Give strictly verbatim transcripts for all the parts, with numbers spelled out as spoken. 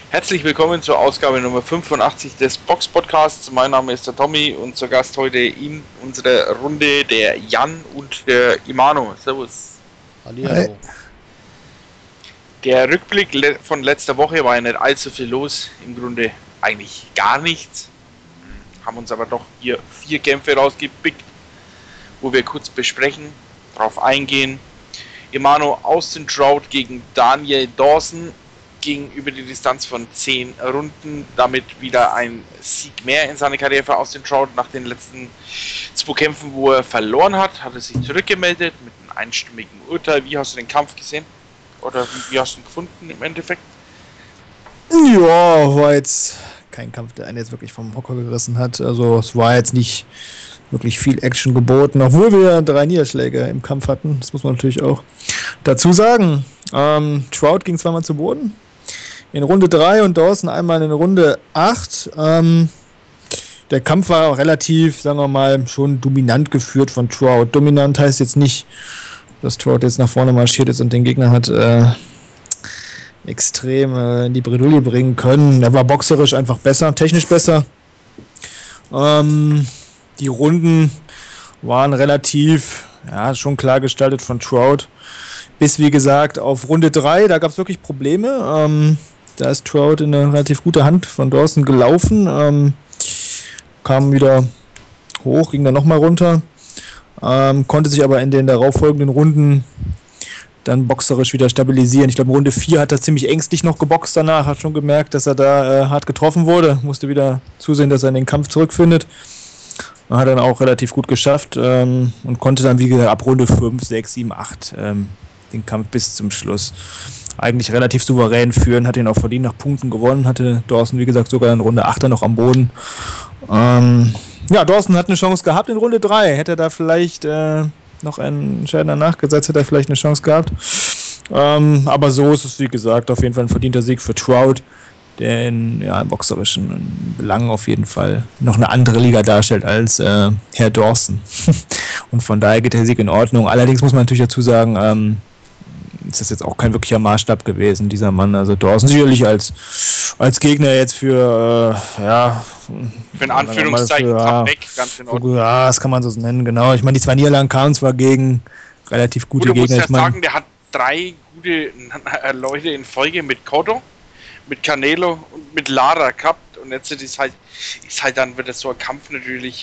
Herzlich willkommen zur Ausgabe Nummer fünfundachtzig des Box-Podcasts. Mein Name ist der Tommy und zu Gast heute in unserer Runde der Jan und der Imano. Servus. Hallihallo. Der Rückblick von letzter Woche war ja nicht allzu viel los. Im Grunde eigentlich gar nichts. Haben uns aber doch hier vier Kämpfe rausgepickt, wo wir kurz besprechen, drauf eingehen. Imano Austin Trout gegen Daniel Dawson ging über die Distanz von zehn Runden, damit wieder ein Sieg mehr in seine Karriere für Austin Trout. Nach den letzten zwei Kämpfen, wo er verloren hat, hat er sich zurückgemeldet mit einem einstimmigen Urteil. Wie hast du den Kampf gesehen? Oder wie, wie hast du ihn gefunden im Endeffekt? Ja, war jetzt kein Kampf, der einen jetzt wirklich vom Hocker gerissen hat. Also es war jetzt nicht wirklich viel Action geboten, obwohl wir drei Niederschläge im Kampf hatten. Das muss man natürlich auch dazu sagen. Ähm, Trout ging zweimal zu Boden. In Runde drei und Dawson einmal in Runde acht. Ähm, der Kampf war auch relativ, sagen wir mal, schon dominant geführt von Trout. Dominant heißt jetzt nicht, dass Trout jetzt nach vorne marschiert ist und den Gegner hat äh, extrem äh, in die Bredouille bringen können. Er war boxerisch einfach besser, technisch besser. Ähm, die Runden waren relativ, ja, schon klar gestaltet von Trout. Bis, wie gesagt, auf Runde drei, da gab es wirklich Probleme. Ähm, da ist Trout in eine relativ gute Hand von Dawson gelaufen. Ähm, kam wieder hoch, ging dann nochmal runter. Ähm, konnte sich aber in den darauffolgenden Runden dann boxerisch wieder stabilisieren. Ich glaube, in Runde vier hat er ziemlich ängstlich noch geboxt danach. Hat schon gemerkt, dass er da äh, hart getroffen wurde. Musste wieder zusehen, dass er in den Kampf zurückfindet. Hat dann auch relativ gut geschafft ähm, und konnte dann, wie gesagt, ab Runde fünf, sechs, sieben, acht ähm, den Kampf bis zum Schluss eigentlich relativ souverän führen, hat ihn auch verdient nach Punkten gewonnen, hatte Dawson, wie gesagt, sogar in Runde acht noch am Boden. Ähm, ja, Dawson hat eine Chance gehabt in Runde drei, hätte er da vielleicht äh, noch einen entscheidender nachgesetzt, hätte er vielleicht eine Chance gehabt. Ähm, aber so ist es, wie gesagt, auf jeden Fall ein verdienter Sieg für Trout, der in ja, boxerischen Belangen auf jeden Fall noch eine andere Liga darstellt als äh, Herr Dawson. Und von daher geht der Sieg in Ordnung. Allerdings muss man natürlich dazu sagen, ähm, ist das jetzt auch kein wirklicher Maßstab gewesen, dieser Mann. Also Dawson sicherlich als, als Gegner jetzt für, äh, ja... Für ein Anführungszeichen, für, ja, weg, ganz in Ordnung. Ja, das kann man so nennen, genau. Ich meine, die zwei Niederlagen kamen zwar gegen relativ gute Gut, du Gegner. musst ja ich mein, sagen, der hat drei gute Leute in Folge mit Cotto, mit Canelo und mit Lara gehabt. Und jetzt ist halt, ist halt dann wieder so ein Kampf natürlich...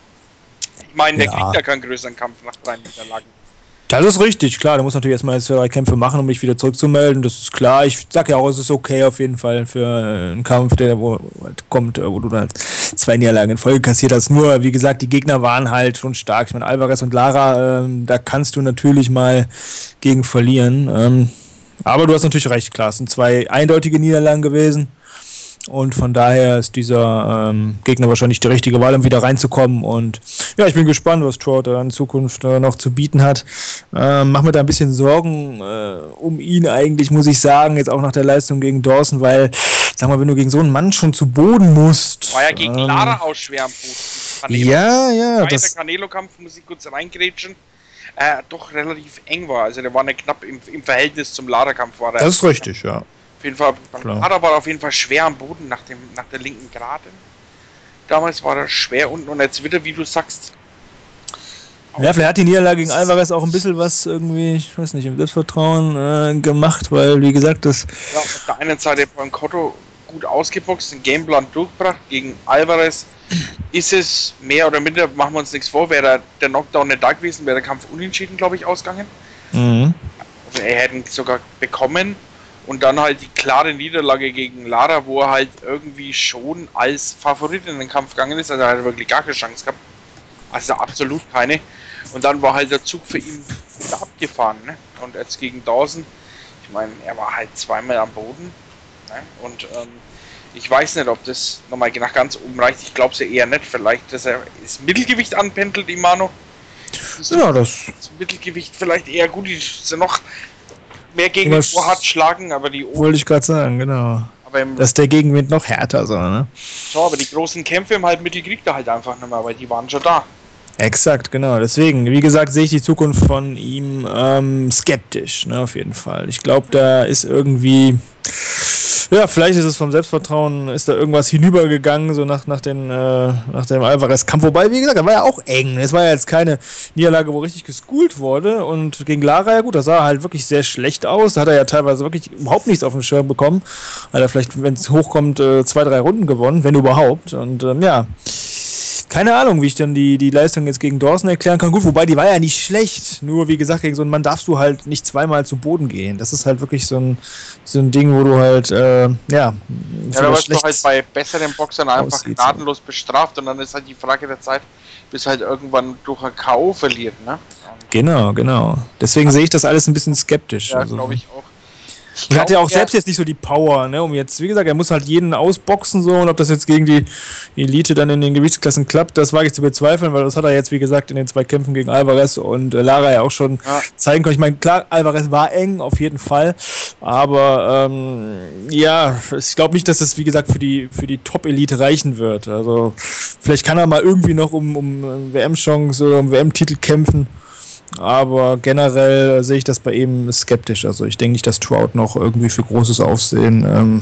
Ich meine, der ja. kriegt ja keinen größeren Kampf nach drei Niederlagen. Das ist richtig, klar. Der muss natürlich erstmal jetzt drei Kämpfe machen, um mich wieder zurückzumelden. Das ist klar. Ich sag ja auch, es ist okay auf jeden Fall für einen Kampf, der wo halt kommt, wo du dann zwei Niederlagen in Folge kassiert hast. Nur, wie gesagt, die Gegner waren halt schon stark. Ich meine, Alvarez und Lara, ähm, da kannst du natürlich mal gegen verlieren. Ähm, aber du hast natürlich recht, klar. Es sind zwei eindeutige Niederlagen gewesen. Und von daher ist dieser ähm, Gegner wahrscheinlich die richtige Wahl, um wieder reinzukommen. Und ja, ich bin gespannt, was Trout in Zukunft äh, noch zu bieten hat. Ähm, mach mir da ein bisschen Sorgen äh, um ihn eigentlich, muss ich sagen, jetzt auch nach der Leistung gegen Dawson, weil, sag mal, wenn du gegen so einen Mann schon zu Boden musst... War ja gegen ähm, Lara auch schwer am Boden. Ja, ja. Der Das Canelo-Kampf, muss ich kurz reingrätschen, äh, doch relativ eng war. Also der war nicht knapp im, im Verhältnis zum Lara-Kampf. War der das ist richtig, ja. Auf jeden Fall, Lara war auf jeden Fall schwer am Boden nach, dem, nach der linken Gerade. Damals war er schwer unten und jetzt wieder, wie du sagst. Ja, vielleicht hat die Niederlage gegen Alvarez auch ein bisschen was irgendwie, ich weiß nicht, im Selbstvertrauen äh, gemacht, weil, wie gesagt, das... Ja, auf der einen Seite beim Cotto gut ausgeboxt, den Gameplan durchgebracht. Gegen Alvarez ist es mehr oder minder, machen wir uns nichts vor, wäre der Knockdown nicht da gewesen, wäre der Kampf unentschieden, glaube ich, ausgegangen. Mhm. Also er hätte ihn sogar bekommen. Und dann halt die klare Niederlage gegen Lara, wo er halt irgendwie schon als Favorit in den Kampf gegangen ist. Also er hat wirklich gar keine Chance gehabt. Also absolut keine. Und dann war halt der Zug für ihn wieder abgefahren. Ne? Und jetzt gegen Dawson, ich meine, er war halt zweimal am Boden. Ne? Und ähm, ich weiß nicht, ob das nochmal nach ganz oben reicht. Ich glaube es ja eher nicht. Vielleicht, dass er das Mittelgewicht anpendelt, Imano. Das ja, das... das Mittelgewicht vielleicht eher gut. Die sind noch... mehr Gegenwind vorhat schlagen, aber die... Wollte ich gerade sagen, genau. Aber im, dass der Gegenwind noch härter soll, ne? So, aber die großen Kämpfe im Halbmittel kriegt er halt einfach nicht mehr, weil die waren schon da. Exakt, genau. Deswegen, wie gesagt, sehe ich die Zukunft von ihm ähm, skeptisch, ne, auf jeden Fall. Ich glaube, da ist irgendwie Ja, vielleicht ist es vom Selbstvertrauen, ist da irgendwas hinübergegangen, so nach, nach, den, äh, nach dem Alvarez-Kampf. Wobei, wie gesagt, da war ja auch eng. Es war ja jetzt keine Niederlage, wo richtig geschoolt wurde. Und gegen Lara, ja gut, das sah halt wirklich sehr schlecht aus. Da hat er ja teilweise wirklich überhaupt nichts auf dem Schirm bekommen. Hat er vielleicht, wenn es hochkommt, äh, zwei, drei Runden gewonnen, wenn überhaupt. Und ähm, ja, keine Ahnung, wie ich dann die, die Leistung jetzt gegen Dawson erklären kann. Gut, wobei die war ja nicht schlecht. Nur, wie gesagt, gegen so einen Mann darfst du halt nicht zweimal zu Boden gehen. Das ist halt wirklich so ein, so ein Ding, wo du halt, äh, ja... Ja, da wirst du halt bei besseren Boxern einfach aussieht, gnadenlos bestraft und dann ist halt die Frage der Zeit, bis halt irgendwann durch ein K O verliert, ne? Genau, genau. Deswegen sehe ich das alles ein bisschen skeptisch. Ja, also. glaube ich auch. Er hat ja auch ja. selbst jetzt nicht so die Power, ne, um jetzt, wie gesagt, er muss halt jeden ausboxen so, und ob das jetzt gegen die Elite dann in den Gewichtsklassen klappt, das wage ich zu bezweifeln, weil das hat er jetzt, wie gesagt, in den zwei Kämpfen gegen Alvarez und äh, Lara ja auch schon ja. zeigen können. Ich meine, klar, Alvarez war eng, auf jeden Fall, aber ähm, ja, ich glaube nicht, dass es, wie gesagt, für die für die Top-Elite reichen wird. Also vielleicht kann er mal irgendwie noch um, um W M-Chance oder um W M-Titel kämpfen. Aber generell sehe ich das bei ihm skeptisch. Also ich denke nicht, dass Trout noch irgendwie für großes Aufsehen ähm,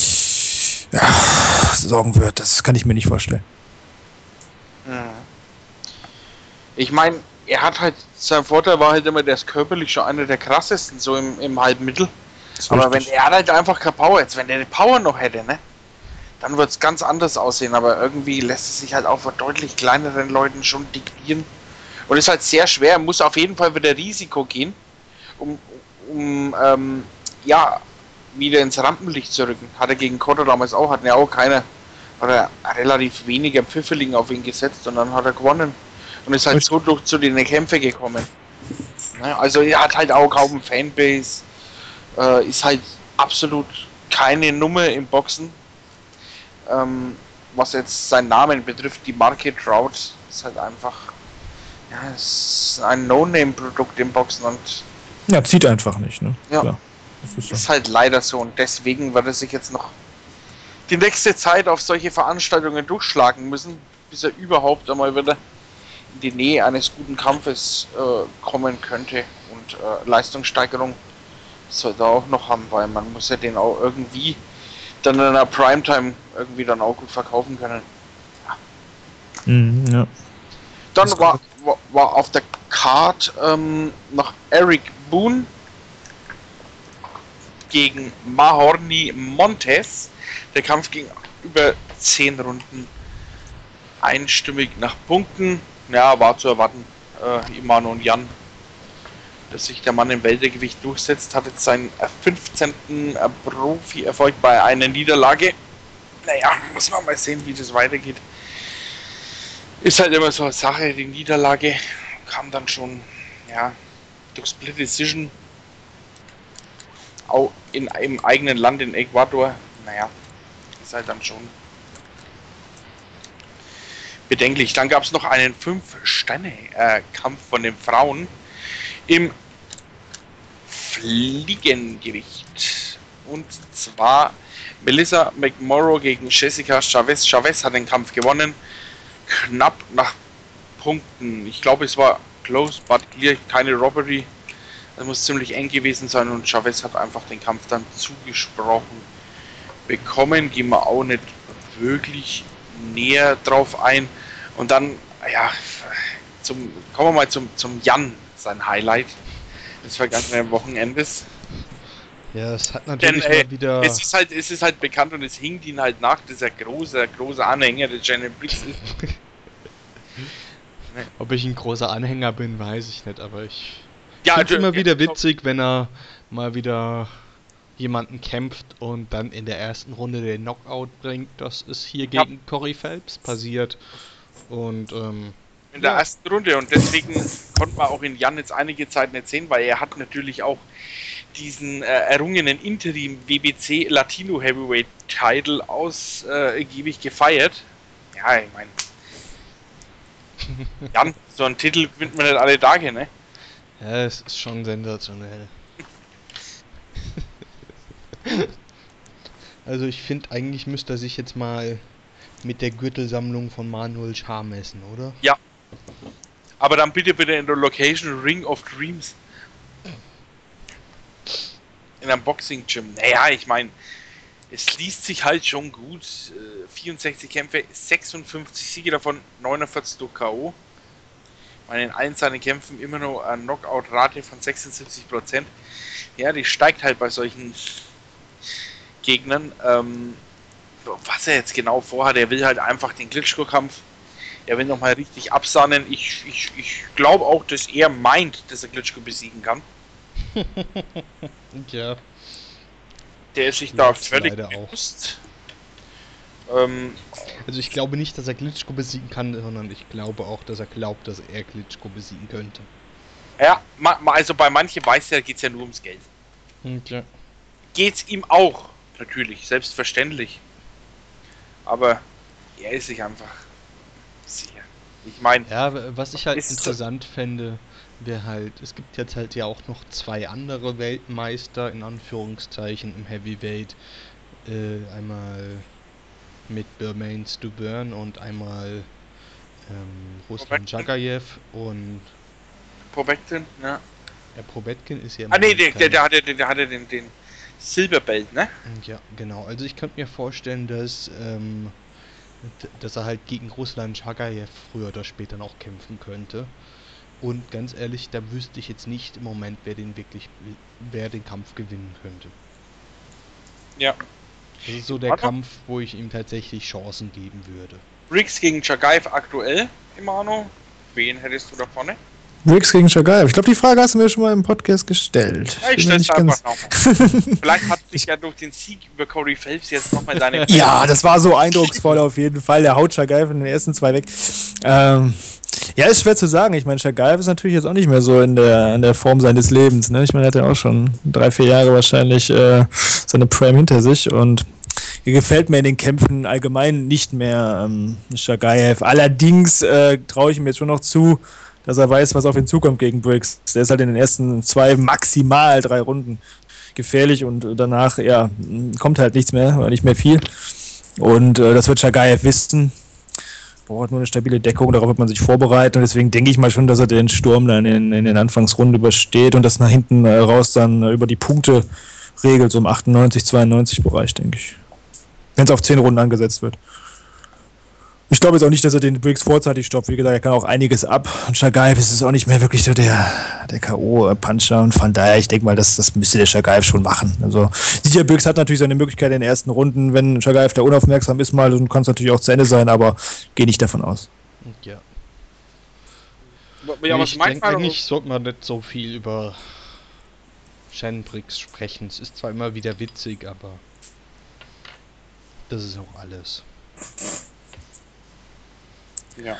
ja, sorgen wird. Das kann ich mir nicht vorstellen. Ich meine, er hat halt, sein Vorteil war halt immer, der ist körperlich schon einer der krassesten, so im, im Halbmittel. Aber richtig. Wenn er halt einfach keine Power jetzt, wenn der die Power noch hätte, ne, dann wird es ganz anders aussehen. Aber irgendwie lässt es sich halt auch von deutlich kleineren Leuten schon diktieren. Und ist halt sehr schwer, muss auf jeden Fall wieder Risiko gehen, um, um ähm, ja, wieder ins Rampenlicht zu rücken. Hat er gegen Cotto damals auch, hatten ja auch keine, hat er relativ weniger Pfifferling auf ihn gesetzt und dann hat er gewonnen. Und ist halt Richtig. so durch zu den Kämpfen gekommen. Ja, also er hat halt auch kaum ein Fanbase, äh, ist halt absolut keine Nummer im Boxen. Ähm, was jetzt seinen Namen betrifft, die Marke Trout, ist halt einfach... Ja, es ist ein No-Name-Produkt im Boxen und... Ja, zieht einfach nicht, ne? Ja, Klar. Das ist, ist halt leider so und deswegen wird er sich jetzt noch die nächste Zeit auf solche Veranstaltungen durchschlagen müssen, bis er überhaupt einmal wieder in die Nähe eines guten Kampfes äh, kommen könnte und äh, Leistungssteigerung soll er auch noch haben, weil man muss ja den auch irgendwie dann in einer Primetime irgendwie dann auch gut verkaufen können. Ja. Mhm, ja. Dann war, war, war auf der Card ähm, noch Eric Boone gegen Mahorny Montes. Der Kampf ging über zehn Runden einstimmig nach Punkten. Ja, war zu erwarten. Äh, Iman und Jan, dass sich der Mann im Weltergewicht durchsetzt, hat jetzt seinen fünfzehnten Profi-Erfolg bei einer Niederlage. Naja, muss man mal sehen, wie das weitergeht. Ist halt immer so eine Sache, die Niederlage kam dann schon, ja, durch Split Decision auch in einem eigenen Land in Ecuador. Naja, ist halt dann schon bedenklich. Dann gab es noch einen fünf-Sterne-Kampf von den Frauen im Fliegengewicht. Und zwar Melissa McMorrow gegen Jessica Chavez. Chavez hat den Kampf gewonnen. Knapp nach Punkten. Ich glaube, es war close, but clear, keine Robbery. Das muss ziemlich eng gewesen sein und Chavez hat einfach den Kampf dann zugesprochen bekommen. Gehen wir auch nicht wirklich näher drauf ein. Und dann, ja, zum, kommen wir mal zum, zum Jan, sein Highlight des vergangenen Wochenendes. Ja, es hat natürlich Denn, äh, mal wieder... Es ist, halt, es ist halt bekannt und es hinkt ihn halt nach, dieser große, große Anhänger der Shannon Briggs ist. Ob ich ein großer Anhänger bin, weiß ich nicht, aber ich ja, finde es immer ja, wieder witzig, wenn er mal wieder jemanden kämpft und dann in der ersten Runde den Knockout bringt. Das ist hier ja. gegen Corey Phelps passiert. Und ähm, in der ja. ersten Runde und deswegen konnte man auch in Jan jetzt einige Zeit nicht sehen, weil er hat natürlich auch diesen äh, errungenen Interim W B C Latino Heavyweight Title ausgiebig äh, gefeiert. Ja, ich meine, Jan, so einen Titel gewinnt man nicht alle Tage, ne? Ja, es ist schon sensationell. Also ich finde, eigentlich müsste er sich jetzt mal mit der Gürtelsammlung von Manuel Schar messen, oder? Ja. Aber dann bitte bitte in der Location Ring of Dreams. In einem Boxing Gym. Naja, ich meine, es liest sich halt schon gut. Äh, vierundsechzig Kämpfe, sechsundfünfzig Siege davon, neunundvierzig durch K O. In allen seinen Kämpfen immer noch eine Knockout-Rate von sechsundsiebzig Prozent. Ja, die steigt halt bei solchen Gegnern. Ähm, was er jetzt genau vorhat, er will halt einfach den Klitschko-Kampf, er will nochmal richtig absahnen. Ich, ich, ich glaube auch, dass er meint, dass er Klitschko besiegen kann. Ja. Der ist sich da völlig bewusst. Ähm, also ich glaube nicht, dass er Klitschko besiegen kann, sondern ich glaube auch, dass er glaubt, dass er Klitschko besiegen könnte. Ja, ma, also bei manchen weiß er, geht es ja nur ums Geld. Okay. Geht's ihm auch, natürlich, selbstverständlich. Aber er ist sich einfach sehr. Ich meine. Ja, was ich halt interessant fände, wäre halt, es gibt jetzt halt ja auch noch zwei andere Weltmeister, in Anführungszeichen, im Heavyweight. Äh, einmal mit Bermane Stubern und einmal ähm, Ruslan Chagayev und Povetkin, ja. Der Povetkin ist ja... Ah ne, der, der, der hatte, der, der hatte den, den Silberbelt, ne? Ja, genau. Also ich könnte mir vorstellen, dass, ähm, dass er halt gegen Ruslan Chagayev früher oder später noch kämpfen könnte. Und ganz ehrlich, da wüsste ich jetzt nicht im Moment, wer den wirklich, wer den Kampf gewinnen könnte. Ja. Das ist so der Warte. Kampf, wo ich ihm tatsächlich Chancen geben würde. Briggs gegen Chagayev aktuell, Imano. Wen hättest du da vorne? Briggs gegen Chagayev. Ich glaube, die Frage hast du mir schon mal im Podcast gestellt. Ja, ich stell's einfach nochmal. Vielleicht hat sich ja durch den Sieg über Corey Phelps jetzt nochmal deine... Ja, das war so eindrucksvoll auf jeden Fall. Der haut Chagayev in den ersten zwei weg. Ähm... Ja, ist schwer zu sagen. Ich meine, Chagayev ist natürlich jetzt auch nicht mehr so in der, in der Form seines Lebens. Ne? Ich meine, er hat ja auch schon drei, vier Jahre wahrscheinlich äh, seine Prime hinter sich und hier gefällt mir in den Kämpfen allgemein nicht mehr ähm, Chagayev. Allerdings äh, traue ich ihm jetzt schon noch zu, dass er weiß, was auf ihn zukommt gegen Briggs. Der ist halt in den ersten zwei, maximal drei Runden gefährlich und danach, ja, kommt halt nichts mehr, oder nicht mehr viel. Und äh, das wird Chagayev wissen. Braucht nur eine stabile Deckung, darauf wird man sich vorbereiten und deswegen denke ich mal schon, dass er den Sturm dann in, in den Anfangsrunden übersteht und das nach hinten äh, raus dann äh, über die Punkte regelt, so im achtundneunzig, zweiundneunzig Bereich, denke ich. Wenn es auf zehn Runden angesetzt wird. Ich glaube jetzt auch nicht, dass er den Briggs vorzeitig stoppt. Wie gesagt, er kann auch einiges ab. Und Chagayev ist es auch nicht mehr wirklich so der, der K O-Puncher. Und von daher, ich denke mal, das, das müsste der Chagayev schon machen. Also, sicher, Briggs hat natürlich seine Möglichkeit in den ersten Runden. Wenn Chagayev da unaufmerksam ist mal, dann kann es natürlich auch zu Ende sein, aber gehe nicht davon aus. Ja. Ja, was ich meinst denke, eigentlich sollte man nicht so viel über Shannon Briggs sprechen. Es ist zwar immer wieder witzig, aber das ist auch alles. Ja.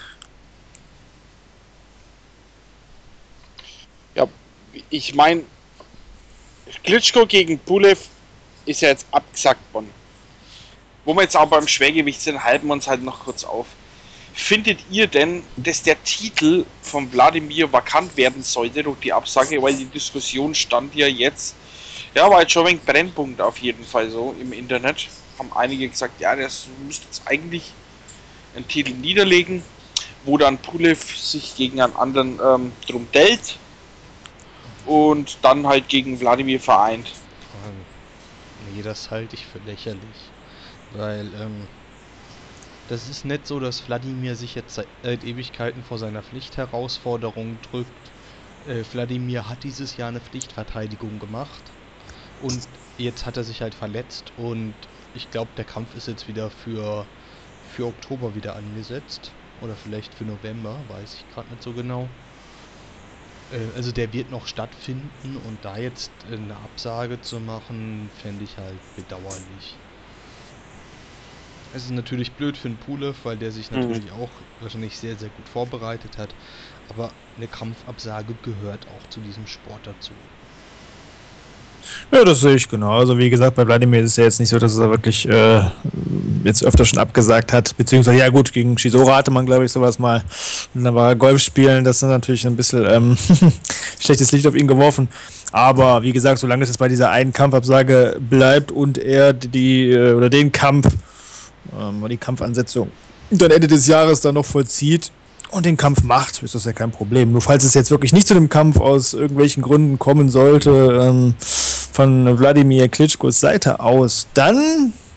Ja, ich meine, Klitschko gegen Pulev ist ja jetzt abgesagt worden. Wo wir jetzt auch beim Schwergewicht sind, halten wir uns halt noch kurz auf. Findet ihr denn, dass der Titel von Wladimir vakant werden sollte durch die Absage, weil die Diskussion stand ja jetzt, ja, war jetzt schon ein Brennpunkt auf jeden Fall so im Internet. Haben einige gesagt, ja, das müsste jetzt eigentlich einen Titel niederlegen, wo dann Pulev sich gegen einen anderen ähm, drum dellt und dann halt gegen Wladimir vereint. Nee, das halte ich für lächerlich, weil ähm, das ist nicht so, dass Wladimir sich jetzt seit Ewigkeiten vor seiner Pflichtherausforderung drückt. Äh, Wladimir hat dieses Jahr eine Pflichtverteidigung gemacht und jetzt hat er sich halt verletzt und ich glaube, der Kampf ist jetzt wieder für für Oktober wieder angesetzt. Oder vielleicht für November, weiß ich gerade nicht so genau. Äh, also der wird noch stattfinden und da jetzt eine Absage zu machen, fände ich halt bedauerlich. Es ist natürlich blöd für den Pulev, weil der sich natürlich mhm. auch wahrscheinlich sehr, sehr gut vorbereitet hat. Aber eine Kampfabsage gehört auch zu diesem Sport dazu. Ja, das sehe ich genau. Also wie gesagt, bei Wladimir ist es ja jetzt nicht so, dass er wirklich äh, jetzt öfter schon abgesagt hat. Beziehungsweise, ja gut, gegen Chisora hatte man, glaube ich, sowas mal. Und dann war er Golf spielen, das ist natürlich ein bisschen ähm, schlechtes Licht auf ihn geworfen. Aber wie gesagt, solange es bei dieser einen Kampfabsage bleibt und er die oder den Kampf, ähm, die Kampfansetzung dann Ende des Jahres dann noch vollzieht und den Kampf macht, ist das ja kein Problem. Nur falls es jetzt wirklich nicht zu dem Kampf aus irgendwelchen Gründen kommen sollte, ähm, von Wladimir Klitschkos Seite aus, dann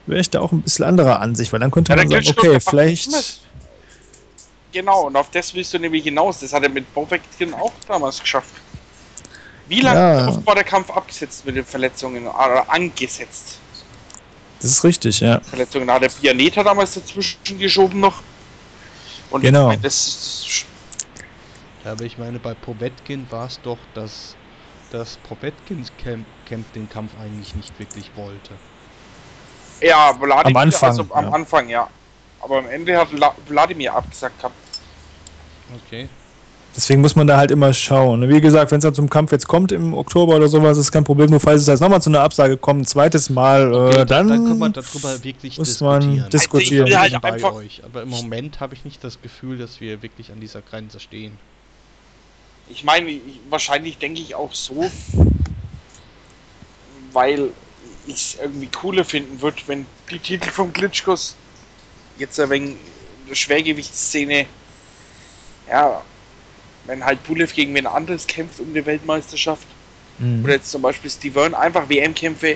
wäre ich da auch ein bisschen anderer Ansicht, weil dann könnte Ja, man der sagen, Klitschko okay, macht vielleicht... alles. Genau, und auf das willst du nämlich hinaus. Das hat er mit Povetkin auch damals geschafft. Wie lange Ja. ja. war der Kampf abgesetzt mit den Verletzungen? Oder angesetzt? Das ist richtig, ja. Verletzungen. Da hat der Pianeta damals dazwischen geschoben noch. Und Genau. ich meine, das ist... Ja, aber ich meine, bei Povetkin war es doch, dass, dass Povetkin Camp, Camp den Kampf eigentlich nicht wirklich wollte. Ja, Wladimir, Am Anfang, also am ja. Anfang, ja. Aber am Ende hat La Wladimir abgesagt gehabt. Okay. Deswegen muss man da halt immer schauen. Wie gesagt, wenn es dann zum Kampf jetzt kommt im Oktober oder sowas, ist kein Problem. Nur falls es jetzt nochmal zu einer Absage kommt, ein zweites Mal, Okay, äh, dann, dann können wir darüber wirklich muss man diskutieren. diskutieren. Also ich will halt Ich bin bei einfach- euch, aber im Moment habe ich nicht das Gefühl, dass wir wirklich an dieser Grenze stehen. Ich meine, ich- wahrscheinlich denke ich auch so, weil ich es irgendwie cooler finden würde, wenn die Titel von Klitschkos jetzt ein wenig in der Schwergewichtsszene, ja, wenn halt Pulev gegen wen anderes kämpft um die Weltmeisterschaft, Mhm. oder jetzt zum Beispiel Stiverne, einfach W M-Kämpfe,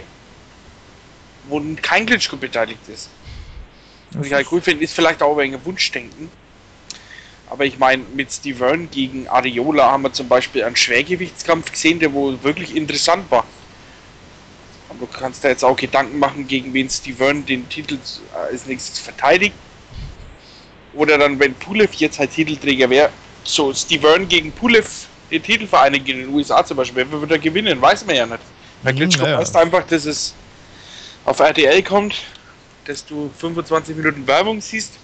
wo kein Klitschko beteiligt ist. Was ich halt cool finde, ist vielleicht auch ein Wunschdenken. Aber ich meine, mit Stiverne gegen Ariola haben wir zum Beispiel einen Schwergewichtskampf gesehen, der wohl wirklich interessant war. Aber du kannst da jetzt auch Gedanken machen, gegen wen Stiverne den Titel äh, als nächstes verteidigt. Oder dann, wenn Pulev jetzt halt Titelträger wäre, so Stiverne gegen Pulev den Titel vereinigen in den U S A zum Beispiel, wer würde er gewinnen? Weiß man ja nicht. Bei Mhm, Klitschko ja. weißt einfach, dass es auf R T L kommt, dass du fünfundzwanzig Minuten Werbung siehst,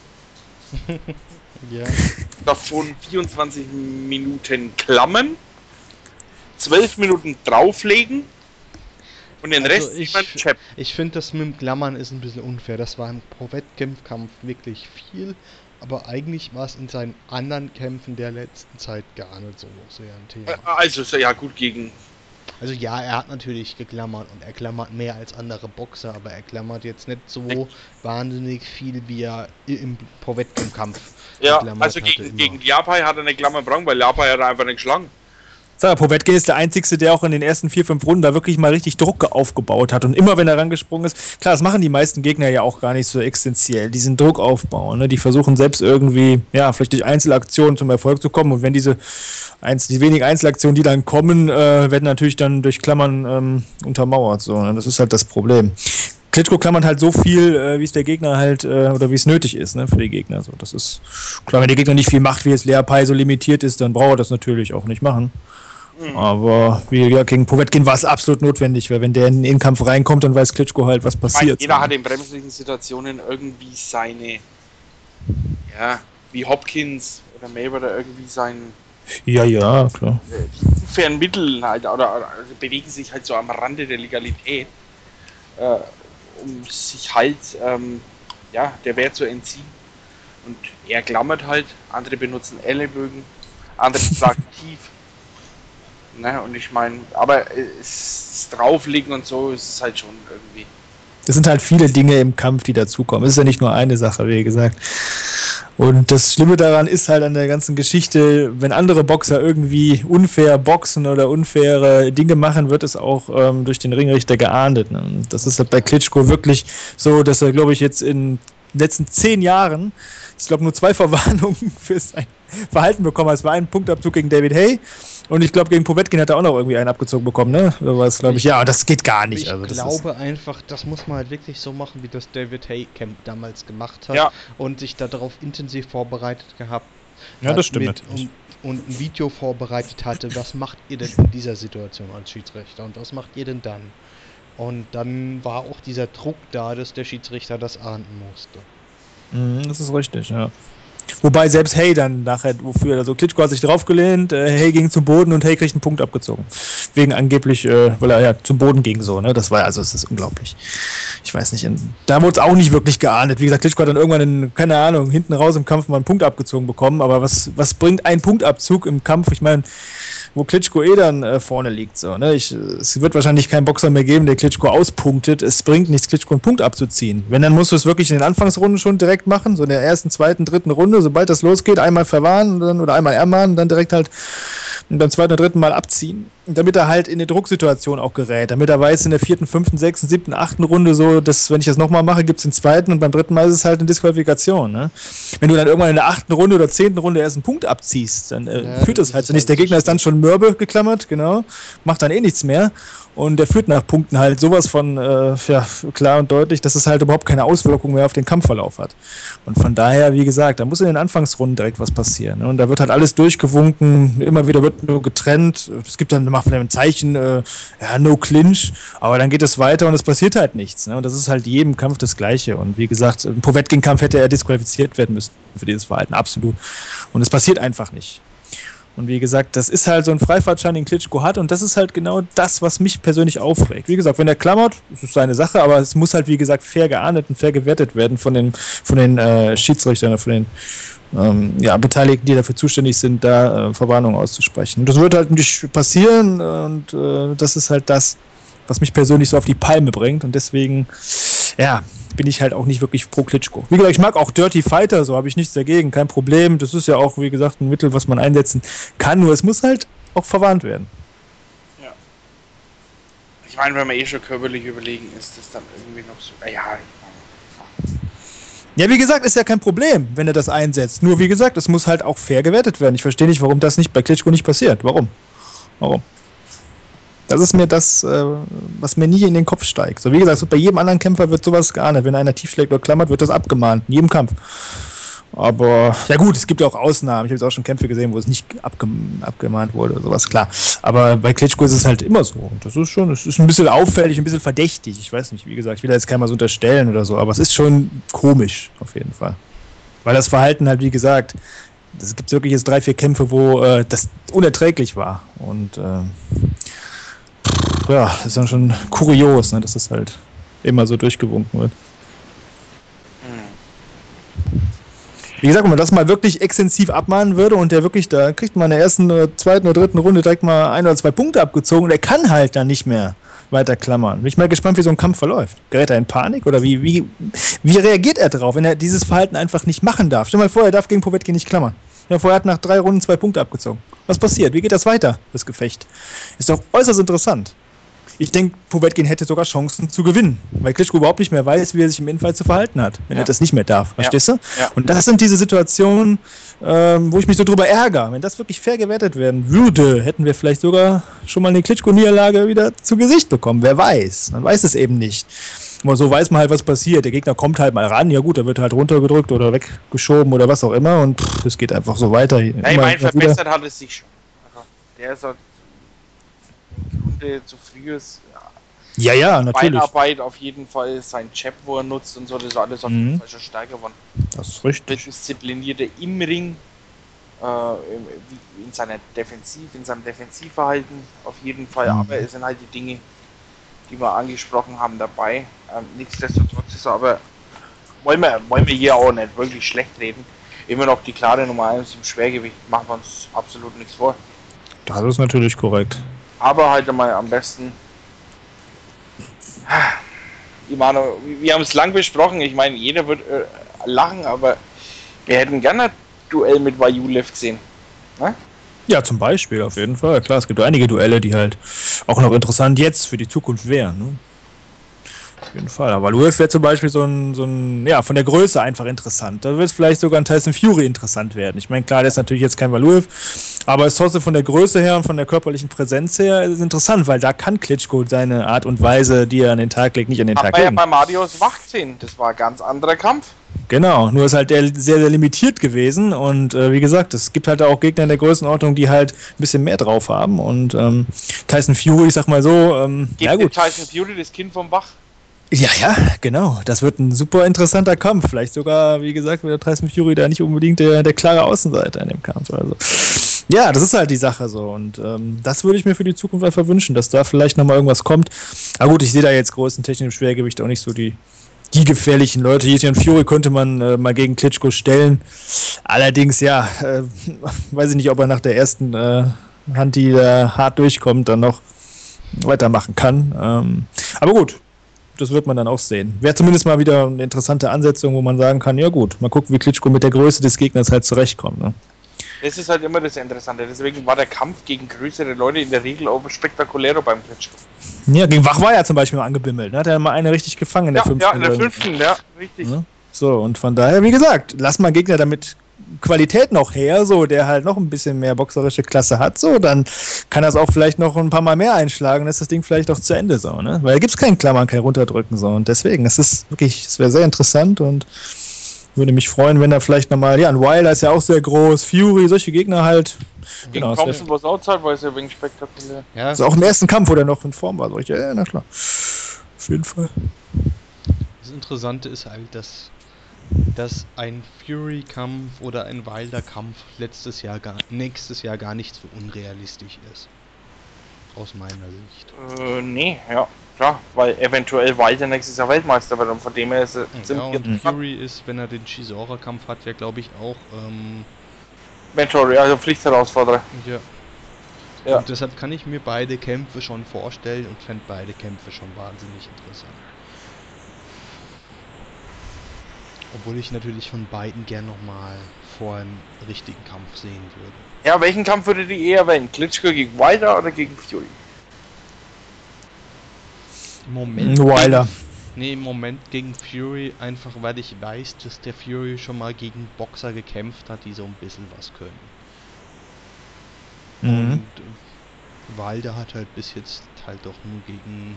Ja. davon vierundzwanzig Minuten Klammern, zwölf Minuten drauflegen und den Also Rest ich- jemand chappt. Ich finde, das mit dem Klammern ist ein bisschen unfair. Das war im Povetkin-Kampf wirklich viel, aber eigentlich war es in seinen anderen Kämpfen der letzten Zeit gar nicht so sehr ein Thema. Also, so, ja gut, gegen... Also ja, er hat natürlich geklammert und er klammert mehr als andere Boxer, aber er klammert jetzt nicht so wahnsinnig viel, wie er im Povetkin-Kampf Ja, geklammert also hatte gegen, immer. gegen Liapai hat er eine Klammer brauchen, weil Liapai hat er einfach nicht geschlagen. Sag, Povetkin ist der Einzige, der auch in den ersten vier, fünf Runden da wirklich mal richtig Druck aufgebaut hat. Und immer, wenn er rangesprungen ist, klar, das machen die meisten Gegner ja auch gar nicht so existenziell, diesen Druck aufbauen. Ne? Die versuchen selbst irgendwie, ja, vielleicht durch Einzelaktionen zum Erfolg zu kommen. Und wenn diese eins, die wenigen Einzelaktionen, die dann kommen, äh, werden natürlich dann durch Klammern ähm, untermauert. So, ne? Das ist halt das Problem. Klitschko klammert halt so viel, äh, wie es der Gegner halt, äh, oder wie es nötig ist, ne, für die Gegner. So, das ist klar, wenn der Gegner nicht viel macht, wie jetzt Liapai so limitiert ist, dann braucht er das natürlich auch nicht machen. Mhm. Aber wie gesagt, gegen Povetkin war es absolut notwendig, weil wenn der in den Kampf reinkommt, dann weiß Klitschko halt, was Ich meine, passiert. jeder hat in bremslichen Situationen irgendwie seine, ja, wie Hopkins oder Mayweather irgendwie seinen Ja, ja, klar. äh, unfairen Mittel halt, oder, oder also bewegen sich halt so am Rande der Legalität, äh, um sich halt, ähm, ja, der Wehr zu entziehen. Und er klammert halt, andere benutzen Ellenbögen, andere schlagen tief. Ne, und ich meine, aber es drauflegen und so ist es halt schon irgendwie. Das sind halt viele Dinge im Kampf, die dazukommen. Es ist ja nicht nur eine Sache, wie gesagt. Und das Schlimme daran ist halt an der ganzen Geschichte, wenn andere Boxer irgendwie unfair boxen oder unfaire Dinge machen, wird es auch ähm, durch den Ringrichter geahndet. Ne? Und das ist halt bei Klitschko wirklich so, dass er, glaube ich, jetzt in den letzten zehn Jahren, ich glaube, nur zwei Verwarnungen für sein Verhalten bekommen hat. Es war ein Punktabzug gegen David Haye. Und ich glaube, gegen Povetkin hat er auch noch irgendwie einen abgezogen bekommen, ne? Da war es, glaube ich, ja, und das geht gar nicht. Ich also, das glaube einfach, das muss man halt wirklich so machen, wie das David Haye Camp damals gemacht hat Ja. und sich darauf intensiv vorbereitet gehabt Ja, hat das stimmt mit natürlich. und, und ein Video vorbereitet hatte, was macht ihr denn in dieser Situation als Schiedsrichter und was macht ihr denn dann? Und dann war auch dieser Druck da, dass der Schiedsrichter das ahnden musste. Mhm, das ist richtig, ja. Wobei selbst Haye dann nachher, wofür, also Klitschko hat sich draufgelehnt, äh, Haye ging zum Boden und Haye kriegt einen Punkt abgezogen. Wegen angeblich, äh, weil er ja zum Boden ging so, ne? Das war also, es ist unglaublich. Ich weiß nicht, in, da wurde es auch nicht wirklich geahndet. Wie gesagt, Klitschko hat dann irgendwann, in, keine Ahnung, hinten raus im Kampf mal einen Punkt abgezogen bekommen, aber was, was bringt ein Punktabzug im Kampf? Ich meine, wo Klitschko eh dann äh, vorne liegt. So, ne? ich, es wird wahrscheinlich keinen Boxer mehr geben, der Klitschko auspunktet. Es bringt nichts, Klitschko einen Punkt abzuziehen. Wenn, dann musst du es wirklich in den Anfangsrunden schon direkt machen, so in der ersten, zweiten, dritten Runde, sobald das losgeht, einmal verwarnen dann, oder einmal ermahnen, dann direkt halt und beim zweiten oder dritten Mal abziehen, damit er halt in eine Drucksituation auch gerät, damit er weiß in der vierten, fünften, sechsten, siebten, achten Runde so, dass wenn ich das nochmal mache, gibt es den zweiten und beim dritten Mal ist es halt eine Disqualifikation. Ne? Wenn du dann irgendwann in der achten Runde oder zehnten Runde erst einen Punkt abziehst, dann äh, Ja, führt das das halt ist so nichts. Der halt Gegner ist dann schon mürbe geklammert, genau, macht dann eh nichts mehr. Und der führt nach Punkten halt sowas von äh, ja, klar und deutlich, dass es halt überhaupt keine Auswirkungen mehr auf den Kampfverlauf hat. Und von daher, wie gesagt, da muss in den Anfangsrunden direkt was passieren. Ne? Und da wird halt alles durchgewunken, immer wieder wird nur getrennt. Es gibt dann, macht man ein Zeichen, äh, ja, no clinch, aber dann geht es weiter und es passiert halt nichts. Ne? Und das ist halt jedem Kampf das Gleiche. Und wie gesagt, im Povetkin-Kampf hätte er disqualifiziert werden müssen für dieses Verhalten, absolut. Und es passiert einfach nicht. Und wie gesagt, das ist halt so ein Freifahrtschein, den Klitschko hat und das ist halt genau das, was mich persönlich aufregt. Wie gesagt, wenn er klammert, das ist seine Sache, aber es muss halt, wie gesagt, fair geahndet und fair gewertet werden von den, von den äh, Schiedsrichtern, von den ähm, ja, Beteiligten, die dafür zuständig sind, da äh, Verwarnungen auszusprechen. Und das wird halt nicht passieren und äh, das ist halt das, was mich persönlich so auf die Palme bringt und deswegen, ja, bin ich halt auch nicht wirklich pro Klitschko. Wie gesagt, ich mag auch Dirty Fighter, so habe ich nichts dagegen, kein Problem. Das ist ja auch, wie gesagt, ein Mittel, was man einsetzen kann, nur es muss halt auch verwarnt werden. Ja. Ich meine, wenn man eh schon körperlich überlegen ist, das dann irgendwie noch so, ja, Ja, wie gesagt, ist ja kein Problem, wenn er das einsetzt. Nur wie gesagt, es muss halt auch fair gewertet werden. Ich verstehe nicht, warum das nicht bei Klitschko nicht passiert. Warum? Warum? Das ist mir das, äh, was mir nie in den Kopf steigt. So wie gesagt, so bei jedem anderen Kämpfer wird sowas geahndet. Wenn einer tief schlägt oder klammert, wird das abgemahnt. In jedem Kampf. Aber, ja gut, es gibt ja auch Ausnahmen. Ich habe jetzt auch schon Kämpfe gesehen, wo es nicht abgem- abgemahnt wurde oder sowas, klar. Aber bei Klitschko ist es halt immer so. Und das ist schon, es ist ein bisschen auffällig, ein bisschen verdächtig. Ich weiß nicht, wie gesagt, ich will da jetzt keinem was unterstellen oder so, aber es ist schon komisch, auf jeden Fall. Weil das Verhalten halt, wie gesagt, es gibt wirklich jetzt drei, vier Kämpfe, wo äh, das unerträglich war. Und, äh, ja, das ist dann schon kurios, ne, dass das halt immer so durchgewunken wird. Wie gesagt, wenn man das mal wirklich extensiv abmahnen würde und der wirklich, da kriegt man in der ersten, oder zweiten oder dritten Runde direkt mal ein oder zwei Punkte abgezogen und er kann halt dann nicht mehr weiter klammern. Bin ich mal gespannt, wie so ein Kampf verläuft. Gerät er in Panik oder wie, wie, wie reagiert er darauf, wenn er dieses Verhalten einfach nicht machen darf? Stell dir mal vor, er darf gegen Povetkin nicht klammern. Ja, vorher hat nach drei Runden zwei Punkte abgezogen. Was passiert? Wie geht das weiter, das Gefecht? Ist doch äußerst interessant. Ich denke, Povetkin hätte sogar Chancen zu gewinnen, weil Klitschko überhaupt nicht mehr weiß, wie er sich im Innenfight zu verhalten hat, wenn ja. er das nicht mehr darf. Verstehst ja. du? Ja. Und das sind diese Situationen, ähm, wo ich mich so drüber ärgere. Wenn das wirklich fair gewertet werden würde, hätten wir vielleicht sogar schon mal eine Klitschko-Niederlage wieder zu Gesicht bekommen. Wer weiß? Man weiß es eben nicht. Aber so weiß man halt, was passiert. Der Gegner kommt halt mal ran, ja gut, er wird halt runtergedrückt oder weggeschoben oder was auch immer und es geht einfach so weiter. Ja, ich meine, verbessert hat es sich schon. Also, der ist halt im Grunde zu frühes ja, ja, natürlich. Beinarbeit auf jeden Fall, sein Jab, wo er nutzt und so, das ist alles auf jeden Mhm. Fall schon stärker geworden. Das ist richtig. Disziplinierter im Ring, äh, in seiner Defensiv, in seinem Defensivverhalten auf jeden Fall, Mhm. aber es sind halt die Dinge, die wir angesprochen haben, dabei. Ähm, nichtsdestotrotz ist er aber, wollen wir, wollen wir hier auch nicht wirklich schlecht reden, immer noch die klare Nummer eins im Schwergewicht, machen wir uns absolut nichts vor. Das ist natürlich korrekt. Aber halt einmal am besten, ich meine, wir haben es lang besprochen, ich meine, jeder wird äh, lachen, aber wir hätten gerne ein Duell mit Vajulev gesehen. Ne? Ja, zum Beispiel, auf jeden Fall. Klar, es gibt einige Duelle, die halt auch noch interessant jetzt für die Zukunft wären. Ne? Auf jeden Fall. Aber Vajulev wäre zum Beispiel so ein, so ein, ja, von der Größe einfach interessant. Da wird es vielleicht sogar ein Tyson Fury interessant werden. Ich meine, klar, der ist natürlich jetzt kein Vajulev, aber es ist trotzdem von der Größe her und von der körperlichen Präsenz her ist interessant, weil da kann Klitschko seine Art und Weise, die er an den Tag legt, nicht an den Hat Tag man ja legen. bei Marius Wach gesehen, das war ein ganz anderer Kampf. Genau, nur ist halt der sehr, sehr limitiert gewesen und äh, wie gesagt, es gibt halt auch Gegner in der Größenordnung, die halt ein bisschen mehr drauf haben und ähm, Tyson Fury, ich sag mal so, ähm, Gibt ja gut. Tyson Fury das Kind vom Bach? Ja, ja, genau, das wird ein super interessanter Kampf, vielleicht sogar, wie gesagt, wird der Tyson Fury da nicht unbedingt der, der klare Außenseiter in dem Kampf, also ja, das ist halt die Sache so und ähm, das würde ich mir für die Zukunft einfach wünschen, dass da vielleicht nochmal irgendwas kommt, aber gut, ich sehe da jetzt größentechnisch im Schwergewicht auch nicht so die die gefährlichen Leute. Ethan Fury könnte man äh, mal gegen Klitschko stellen. Allerdings, ja, äh, weiß ich nicht, ob er nach der ersten äh, Hand, die da hart durchkommt, dann noch weitermachen kann. Ähm, aber gut, das wird man dann auch sehen. Wäre zumindest mal wieder eine interessante Ansetzung, wo man sagen kann, ja gut, mal gucken, wie Klitschko mit der Größe des Gegners halt zurechtkommt. Ne? Das ist halt immer das Interessante. Deswegen war der Kampf gegen größere Leute in der Regel auch spektakulärer beim Klitschko. Ja, gegen Wach war ja zum Beispiel mal angebimmelt. Ne? Hat er mal eine richtig gefangen in der Ja, fünften. ja, in der fünften, ja, richtig. Ja. So, und von daher, wie gesagt, lass mal Gegner damit Qualität noch her, so, der halt noch ein bisschen mehr boxerische Klasse hat, so, dann kann das auch vielleicht noch ein paar Mal mehr einschlagen, dann ist das Ding vielleicht auch zu Ende, so, ne? Weil da gibt es keinen Klammern, kein Runterdrücken, so, und deswegen, es ist wirklich, es wäre sehr interessant und würde mich freuen, wenn da vielleicht nochmal, ja, ein Wilder ist ja auch sehr groß, Fury, solche Gegner halt. Gegen Genau, Thompson was outside, weil es ja wegen spektakulär. Ja, also auch im ersten Kampf, wo der noch in Form war, so ich, ja, na klar. Auf jeden Fall. das Interessante ist halt, dass, dass ein Fury-Kampf oder ein Wilder-Kampf letztes Jahr gar, nächstes Jahr gar nicht so unrealistisch ist. Aus meiner Sicht. Äh, nee, ja, klar, weil eventuell Wilder nächstes Jahr Weltmeister wird und von dem her ist er Ja, ziemlich und interessant. Fury ist, wenn er den Chisora-Kampf hat, wäre glaube ich auch, ähm, Mandatory, also Pflichtherausforderer. ja. Ja. Und deshalb kann ich mir beide Kämpfe schon vorstellen und fände beide Kämpfe schon wahnsinnig interessant. Obwohl ich natürlich von beiden gern nochmal vor einem richtigen Kampf sehen würde. Ja, welchen Kampf würdet ihr eher wählen? Klitschko gegen Wilder oder gegen Fury? Im Moment. Wilder. Nee, im Moment gegen Fury, einfach weil ich weiß, dass der Fury schon mal gegen Boxer gekämpft hat, die so ein bisschen was können. Mhm. Und äh, Wilder hat halt bis jetzt halt doch nur gegen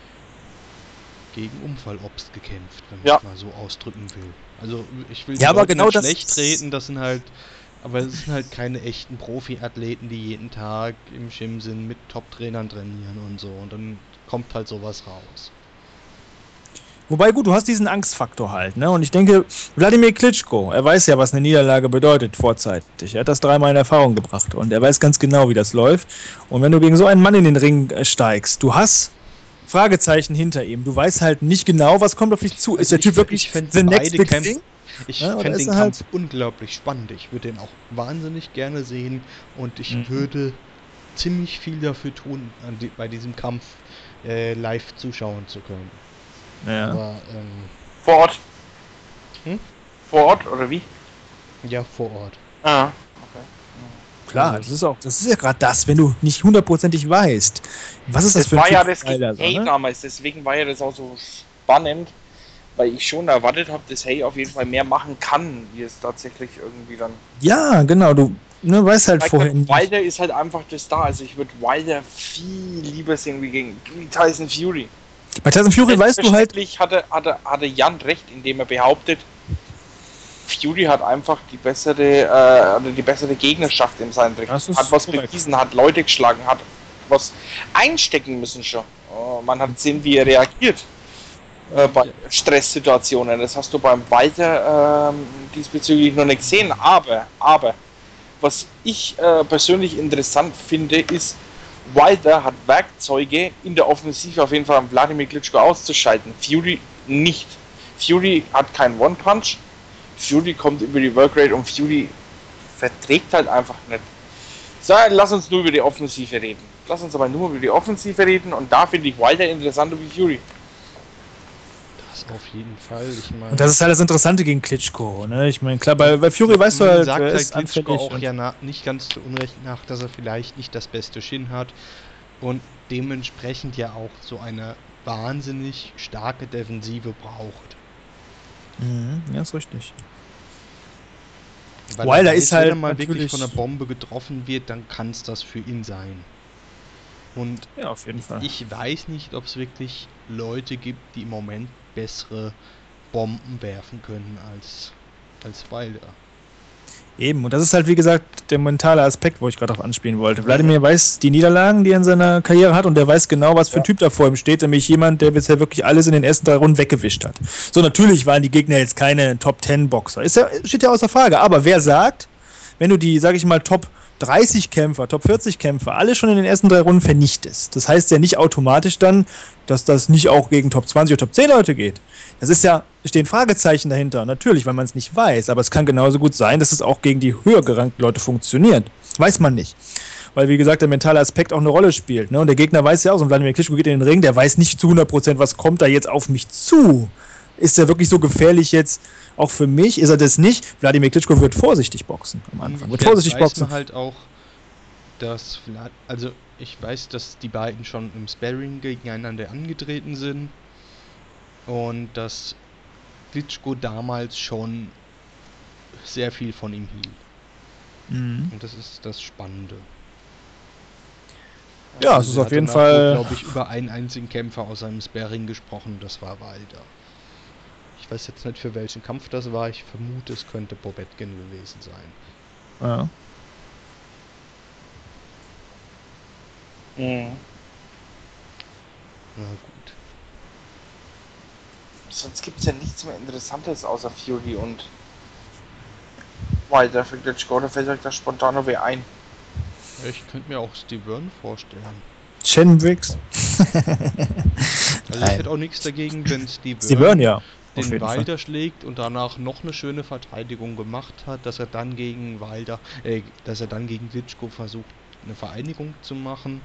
gegen Unfallobst gekämpft, wenn Ja. ich mal so ausdrücken will. Also ich will Ja, die aber Leute genau nicht das- schlecht reden, das sind halt, aber es sind halt keine echten Profiathleten, die jeden Tag im Gym sind, mit Top-Trainern trainieren und so, und dann kommt halt sowas raus. Wobei, gut, du hast diesen Angstfaktor halt, ne? Und ich denke, Wladimir Klitschko, er weiß ja, was eine Niederlage bedeutet, vorzeitig. Er hat das dreimal in Erfahrung gebracht und er weiß ganz genau, wie das läuft. Und wenn du gegen so einen Mann in den Ring äh, steigst, du hast Fragezeichen hinter ihm. Du weißt halt nicht genau, was kommt auf dich zu. Ist Also der Typ ich- wirklich ich fänd the next beide big Kämpfe- thing? Ich Ja, oder fände ist den er halt- Kampf unglaublich spannend. Ich würde den auch wahnsinnig gerne sehen und ich Mhm. würde ziemlich viel dafür tun, an die, bei diesem Kampf äh, live zuschauen zu können. Ja. Aber ähm, Vor Ort? Hm? Vor Ort oder wie? ja, vor Ort. Ah. Klar, das ist auch, das ist ja gerade das, wenn du nicht hundertprozentig weißt, was ist das, Das für ein war Typ ja das Wilder, so, Hey ne? damals, deswegen war ja das auch so spannend, weil ich schon erwartet habe, dass Hey auf jeden Fall mehr machen kann, wie es tatsächlich irgendwie dann. Ja, genau, du ne, weißt halt vorher nicht. Wilder ist halt einfach das da, also ich würde Wilder viel lieber sehen wie gegen wie Tyson Fury. Bei Tyson Fury weißt du halt, Selbstverständlich hatte, hatte, hatte Jan recht, indem er behauptet, Fury hat einfach die bessere, äh, hatte die bessere Gegnerschaft in seinen Ring. Das ist Hat was korrekt. bewiesen, hat Leute geschlagen, hat was einstecken müssen schon. Oh, man hat gesehen, wie er reagiert äh, bei Stresssituationen. Das hast du beim Walter ähm, diesbezüglich noch nicht gesehen. Aber, aber, was ich äh, persönlich interessant finde, ist, Wilder hat Werkzeuge in der Offensive auf jeden Fall an Wladimir Klitschko auszuschalten. Fury nicht. Fury hat keinen One-Punch. Fury kommt über die Workrate und Fury verträgt halt einfach nicht. So, lass uns nur über die Offensive reden. Lass uns aber nur über die Offensive reden und da finde ich Wilder interessanter wie Fury. Das auf jeden Fall. Ich meine, und das ist halt das Interessante gegen Klitschko, ne? Ich meine, klar, bei, bei Fury weißt du man halt, sagt er halt ist Klitschko anfällig. auch und- ja na, nicht ganz zu Unrecht nach, dass er vielleicht nicht das beste Shin hat und dementsprechend ja auch so eine wahnsinnig starke Defensive braucht. Mhm, ja, ist richtig. Weil Wilder er weiß, ist halt wenn er mal wirklich natürlich- von einer Bombe getroffen wird, dann kann es das für ihn sein. Und Ja, auf jeden Fall. ich weiß nicht, ob es wirklich Leute gibt, die im Moment bessere Bomben werfen können als, als Wilder. Eben, und das ist halt, wie gesagt, der mentale Aspekt, wo ich gerade drauf anspielen wollte. Wladimir weiß die Niederlagen, die er in seiner Karriere hat, und der weiß genau, was für ein Ja. Typ da vor ihm steht, nämlich jemand, der bisher wirklich alles in den ersten drei Runden weggewischt hat. So, natürlich waren die Gegner jetzt keine Top-Ten-Boxer. Ist ja, steht ja außer Frage. Aber wer sagt, wenn du die, sag ich mal, Top dreißig Kämpfer, Top vierzig Kämpfer, alle schon in den ersten drei Runden vernichtest? Das heißt ja nicht automatisch dann, dass das nicht auch gegen Top zwanzig oder Top zehn Leute geht. Das ist ja, stehen Fragezeichen dahinter, natürlich, weil man es nicht weiß, aber es kann genauso gut sein, dass es auch gegen die höher gerankten Leute funktioniert. Weiß man nicht. Weil, wie gesagt, der mentale Aspekt auch eine Rolle spielt. Ne? Und der Gegner weiß ja auch, so ein Wladimir Klitschko geht in den Ring, der weiß nicht zu hundert Prozent, was kommt da jetzt auf mich zu. ist er wirklich so gefährlich jetzt auch für mich? Ist er das nicht? Wladimir Klitschko wird vorsichtig boxen am Anfang. Wird Jetzt vorsichtig weiß boxen. man halt auch, dass Vlad, also ich weiß, dass die beiden schon im Sparring gegeneinander angetreten sind und dass Klitschko damals schon sehr viel von ihm hielt. Mhm. Und das ist das Spannende. Ja, Also es ist er auf hat jeden danach, Fall. glaube ich, über einen einzigen Kämpfer aus seinem Sparring gesprochen, das war Wilder. Ich weiß jetzt nicht, für welchen Kampf das war, ich vermute, es könnte Povetkin gewesen sein. Ja. Mhm. Na gut. Sonst gibt es ja nichts mehr Interessantes außer Fury und Wilder für Klitschko. Da fällt euch da spontan noch wer ein. Ich könnte mir auch Steve Byrne vorstellen. Chen Briggs. Also ich Nein. hätte auch nichts dagegen, wenn Steve Steve Byrne Byrne, ja. Auf den jeden Fall. Wilder schlägt und danach noch eine schöne Verteidigung gemacht hat, dass er dann gegen Wilder, äh, dass er dann gegen Klitschko versucht, eine Vereinigung zu machen.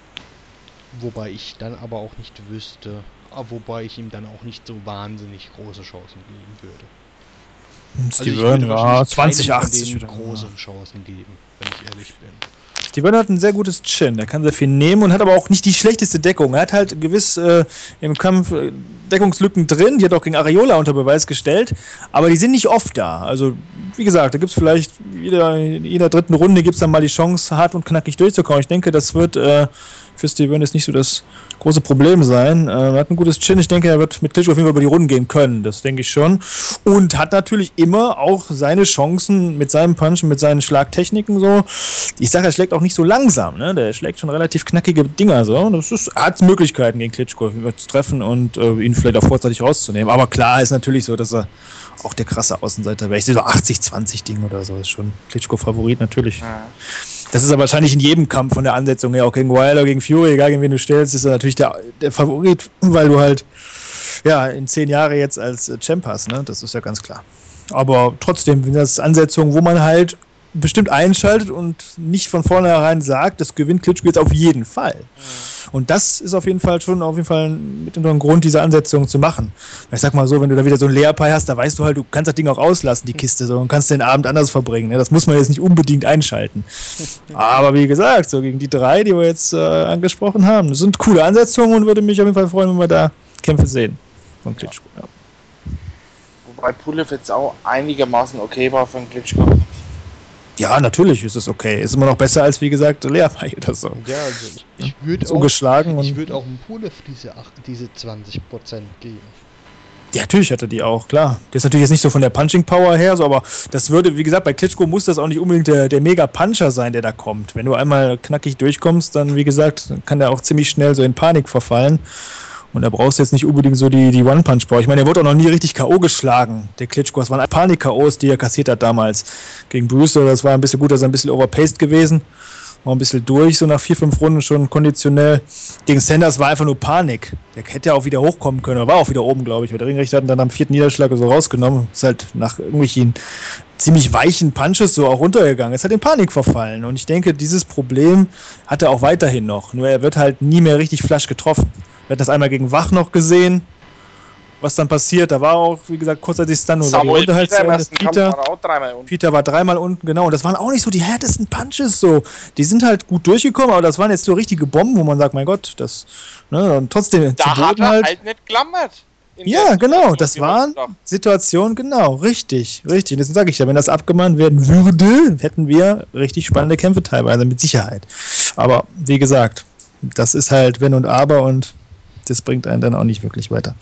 Wobei ich dann aber auch nicht wüsste, ah, wobei ich ihm dann auch nicht so wahnsinnig große Chancen geben würde. Steve ich Byrne, würde ja, wahrscheinlich zwanzig keinem von achtzig denen wieder. große Chancen geben, wenn ich ehrlich bin. Steve Byrne hat ein sehr gutes Chin, der kann sehr viel nehmen und hat aber auch nicht die schlechteste Deckung. Er hat halt gewiss äh, im Kampf äh, Deckungslücken drin, die hat auch gegen Areola unter Beweis gestellt, aber die sind nicht oft da. Also, wie gesagt, da gibt es vielleicht jeder, in jeder dritten Runde gibt es dann mal die Chance, hart und knackig durchzukommen. Ich denke, das wird äh, für Steve Byrne jetzt nicht so das große Problem sein. Äh, er hat ein gutes Chin, ich denke, er wird mit Klitschko auf jeden Fall über die Runden gehen können, das denke ich schon. Und hat natürlich immer auch seine Chancen mit seinem Punch, mit seinen Schlagtechniken so. Ich sage, er schlägt auch nicht so langsam, ne? Der schlägt schon relativ knackige Dinger so. Das ist, er hat Möglichkeiten gegen Klitschko zu treffen und äh, ihn vielleicht auch vorzeitig rauszunehmen. Aber klar ist natürlich so, dass er auch der krasse Außenseiter wäre. Ich sehe so achtzig zwanzig Ding oder so, ist schon Klitschko-Favorit natürlich. Ja. Das ist aber wahrscheinlich in jedem Kampf von der Ansetzung her, auch gegen Wilder, gegen Fury, egal gegen wen du stellst, ist er natürlich der, der Favorit, weil du halt ja in zehn Jahre jetzt als äh, Champ hast, ne? Das ist ja ganz klar. Aber trotzdem, wenn das Ansetzungen, wo man halt bestimmt einschaltet und nicht von vornherein sagt, das gewinnt Klitschko jetzt auf jeden Fall. Und das ist auf jeden Fall schon auf jeden Fall mit unter einem Grund, diese Ansetzung zu machen. Ich sag mal so, wenn du da wieder so ein Leerpie hast, da weißt du halt, du kannst das Ding auch auslassen, die Kiste, so, und kannst den Abend anders verbringen. Ne? Das muss man jetzt nicht unbedingt einschalten. Aber wie gesagt, so gegen die drei, die wir jetzt äh, angesprochen haben, das sind coole Ansetzungen und würde mich auf jeden Fall freuen, wenn wir da Kämpfe sehen von Klitschko. Ja. Wobei Pulev jetzt auch einigermaßen okay war von Klitschko. Ja, natürlich ist es okay. Ist immer noch besser als, wie gesagt, Leerpie oder so. Ja, also ich, ich würde So auch, geschlagen ich und würde auch einem Pulev diese, ach- diese zwanzig Prozent geben. ja, natürlich hatte die auch, klar. Das ist natürlich jetzt nicht so von der Punching Power her, so, aber das würde, wie gesagt, bei Klitschko muss das auch nicht unbedingt der, der Mega-Puncher sein, der da kommt. Wenn du einmal knackig durchkommst, dann, wie gesagt, kann der auch ziemlich schnell so in Panik verfallen. Und da brauchst du jetzt nicht unbedingt so die, die One-Punch-Power. Ich meine, der wurde auch noch nie richtig K O geschlagen, der Klitschko. Das waren Panik-K Os, die er kassiert hat damals gegen Brewster. Das war ein bisschen gut, dass er ein bisschen overpaced gewesen. War ein bisschen durch, so nach vier, fünf Runden schon konditionell. Gegen Sanders war einfach nur Panik. Der hätte ja auch wieder hochkommen können, er war auch wieder oben, glaube ich. Weil der Ringrichter hat ihn dann am vierten Niederschlag so rausgenommen. Ist halt nach irgendwelchen ziemlich weichen Punches so auch runtergegangen. Ist halt in Panik verfallen. Und ich denke, dieses Problem hat er auch weiterhin noch. Nur er wird halt nie mehr richtig flash getroffen. Wir hatten das einmal gegen Wach noch gesehen, was dann passiert. Da war auch, wie gesagt, kurzzeitig Stun und Samuel Runde halt Peter zu im Ende. ersten Kampf Peter, war auch dreimal unten. Peter war dreimal unten, genau. Und das waren auch nicht so die härtesten Punches so. Die sind halt gut durchgekommen, aber das waren jetzt so richtige Bomben, wo man sagt, mein Gott, das, ne, und trotzdem Da zu hat Boden er halt. halt nicht klammert. In Ja, der genau, Situation, das die waren wir uns Situationen, genau, richtig, richtig. Deswegen sage ich ja, wenn das abgemahnt werden würde, hätten wir richtig spannende Kämpfe teilweise, mit Sicherheit. Aber wie gesagt, das ist halt Wenn und Aber und das bringt einen dann auch nicht wirklich weiter.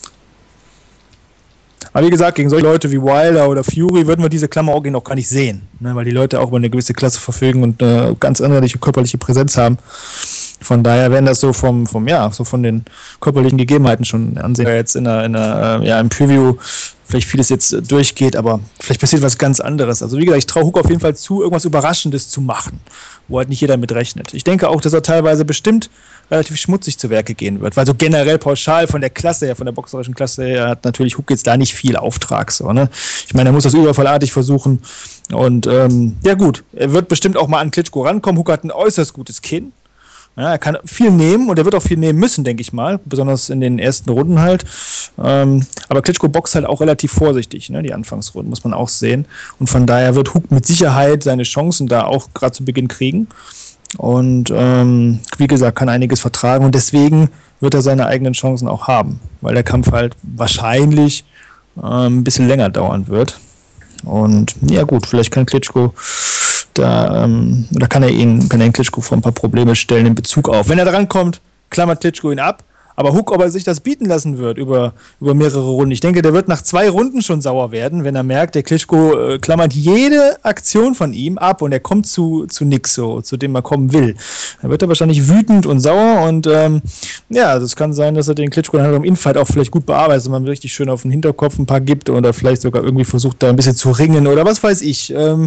Aber wie gesagt, gegen solche Leute wie Wilder oder Fury würden wir diese Klammer auch noch gar nicht sehen, ne, weil die Leute auch über eine gewisse Klasse verfügen und eine ganz andere körperliche Präsenz haben. Von daher werden das so vom, vom ja, so von den körperlichen Gegebenheiten schon ansehen. Jetzt in einer, in einer, ja, im Preview vielleicht vieles jetzt durchgeht, aber vielleicht passiert was ganz anderes. Also wie gesagt, ich traue Hook auf jeden Fall zu, irgendwas Überraschendes zu machen, wo halt nicht jeder mit rechnet. Ich denke auch, dass er teilweise bestimmt relativ schmutzig zu Werke gehen wird, weil so generell pauschal von der Klasse her, von der boxerischen Klasse her, hat natürlich Hook jetzt da nicht viel Auftrag. So, ne? Ich meine, er muss das überfallartig versuchen und ähm, ja gut, er wird bestimmt auch mal an Klitschko rankommen. Hook hat ein äußerst gutes Kinn. Ja, er kann viel nehmen und er wird auch viel nehmen müssen, denke ich mal, besonders in den ersten Runden halt. Ähm, aber Klitschko boxt halt auch relativ vorsichtig, ne, die Anfangsrunden, muss man auch sehen. Und von daher wird Huk mit Sicherheit seine Chancen da auch gerade zu Beginn kriegen. Und ähm, wie gesagt, kann einiges vertragen und deswegen wird er seine eigenen Chancen auch haben, weil der Kampf halt wahrscheinlich ähm, ein bisschen länger dauern wird. Und ja gut, vielleicht kann Klitschko da, ähm, oder kann er ihn, kann er den Klitschko vor ein paar Probleme stellen in Bezug auf. Wenn er dran kommt, klammert Klitschko ihn ab. Aber Huk, ob er sich das bieten lassen wird über, über mehrere Runden. Ich denke, der wird nach zwei Runden schon sauer werden, wenn er merkt, der Klitschko äh, klammert jede Aktion von ihm ab und er kommt zu, zu nix, so, zu dem er kommen will. Dann wird er wahrscheinlich wütend und sauer und ähm, ja, das kann sein, dass er den Klitschko dann halt im Infight auch vielleicht gut bearbeitet, wenn man richtig schön auf den Hinterkopf ein paar gibt oder vielleicht sogar irgendwie versucht, da ein bisschen zu ringen oder was weiß ich. Ähm,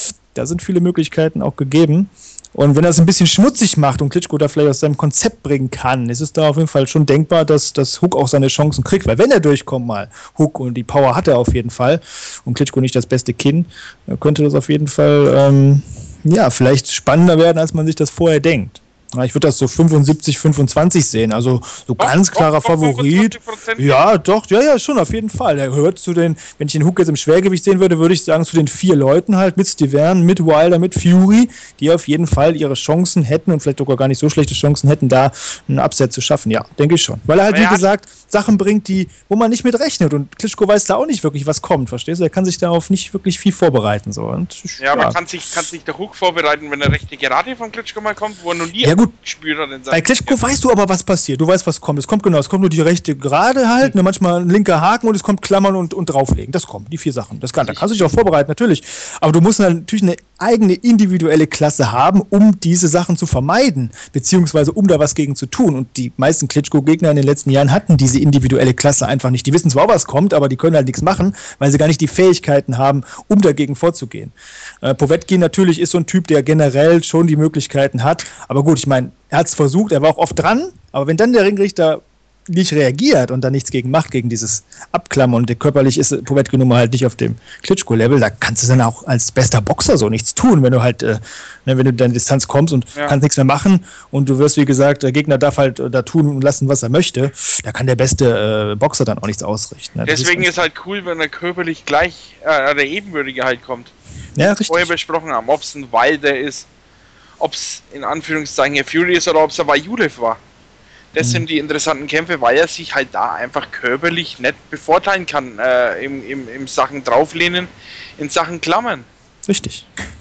da sind viele Möglichkeiten auch gegeben. Und wenn er es ein bisschen schmutzig macht und Klitschko da vielleicht aus seinem Konzept bringen kann, ist es da auf jeden Fall schon denkbar, dass, dass Huk auch seine Chancen kriegt. Weil wenn er durchkommt mal, Huk, und die Power hat er auf jeden Fall, und Klitschko nicht das beste Kinn, könnte das auf jeden Fall ähm, ja, vielleicht spannender werden, als man sich das vorher denkt. Ich würde das so fünfundsiebzig, fünfundzwanzig sehen, also so doch, ganz klarer doch, Favorit. Ja, doch, ja, ja, schon, auf jeden Fall. Er gehört zu den, wenn ich den Hook jetzt im Schwergewicht sehen würde, würde ich sagen, zu den vier Leuten halt, mit Stiverne, mit Wilder, mit Fury, die auf jeden Fall ihre Chancen hätten und vielleicht sogar gar nicht so schlechte Chancen hätten, da einen Upset zu schaffen. Ja, denke ich schon. Weil er halt, wie gesagt, Sachen bringt, die, wo man nicht mit rechnet und Klitschko weiß da auch nicht wirklich, was kommt, verstehst du? Er kann sich darauf nicht wirklich viel vorbereiten. So. Und, ja, ja, aber kann sich, kann sich der Hook vorbereiten, wenn der rechte Gerade von Klitschko mal kommt, wo er noch nie ja, gut. gespürt hat. Bei Klitschko ja. weißt du aber, was passiert. Du weißt, was kommt. Es kommt genau, es kommt nur die rechte Gerade halt, mhm. ne, manchmal ein linker Haken und es kommt Klammern und, und drauflegen. Das kommt, die vier Sachen. Das kann, da kannst du dich auch vorbereiten, natürlich. Aber du musst natürlich eine eigene individuelle Klasse haben, um diese Sachen zu vermeiden, beziehungsweise um da was gegen zu tun. Und die meisten Klitschko-Gegner in den letzten Jahren hatten diese individuelle Klasse einfach nicht. Die wissen zwar, was kommt, aber die können halt nichts machen, weil sie gar nicht die Fähigkeiten haben, um dagegen vorzugehen. Äh, Povetkin natürlich ist so ein Typ, der generell schon die Möglichkeiten hat. Aber gut, ich meine, er hat es versucht, er war auch oft dran, aber wenn dann der Ringrichter nicht reagiert und da nichts gegen macht, gegen dieses Abklammern und körperlich ist Povetkin nun mal halt nicht auf dem Klitschko-Level, da kannst du dann auch als bester Boxer so nichts tun, wenn du halt, äh, wenn du deine Distanz kommst und ja. kannst nichts mehr machen und du wirst, wie gesagt, der Gegner darf halt da tun und lassen, was er möchte, da kann der beste äh, Boxer dann auch nichts ausrichten. Ne? Deswegen ist, ist halt cool, wenn er körperlich gleich, äh, der Ebenbürtige halt kommt. Ja, richtig. Vorher besprochen haben, ob es ein Wilder ist, ob es in Anführungszeichen Herr Fury ist oder ob es ein Vajulev war. Das mhm. sind die interessanten Kämpfe, weil er sich halt da einfach körperlich nicht bevorteilen kann äh, im, im, im Sachen drauflehnen, in Sachen Klammern. Richtig.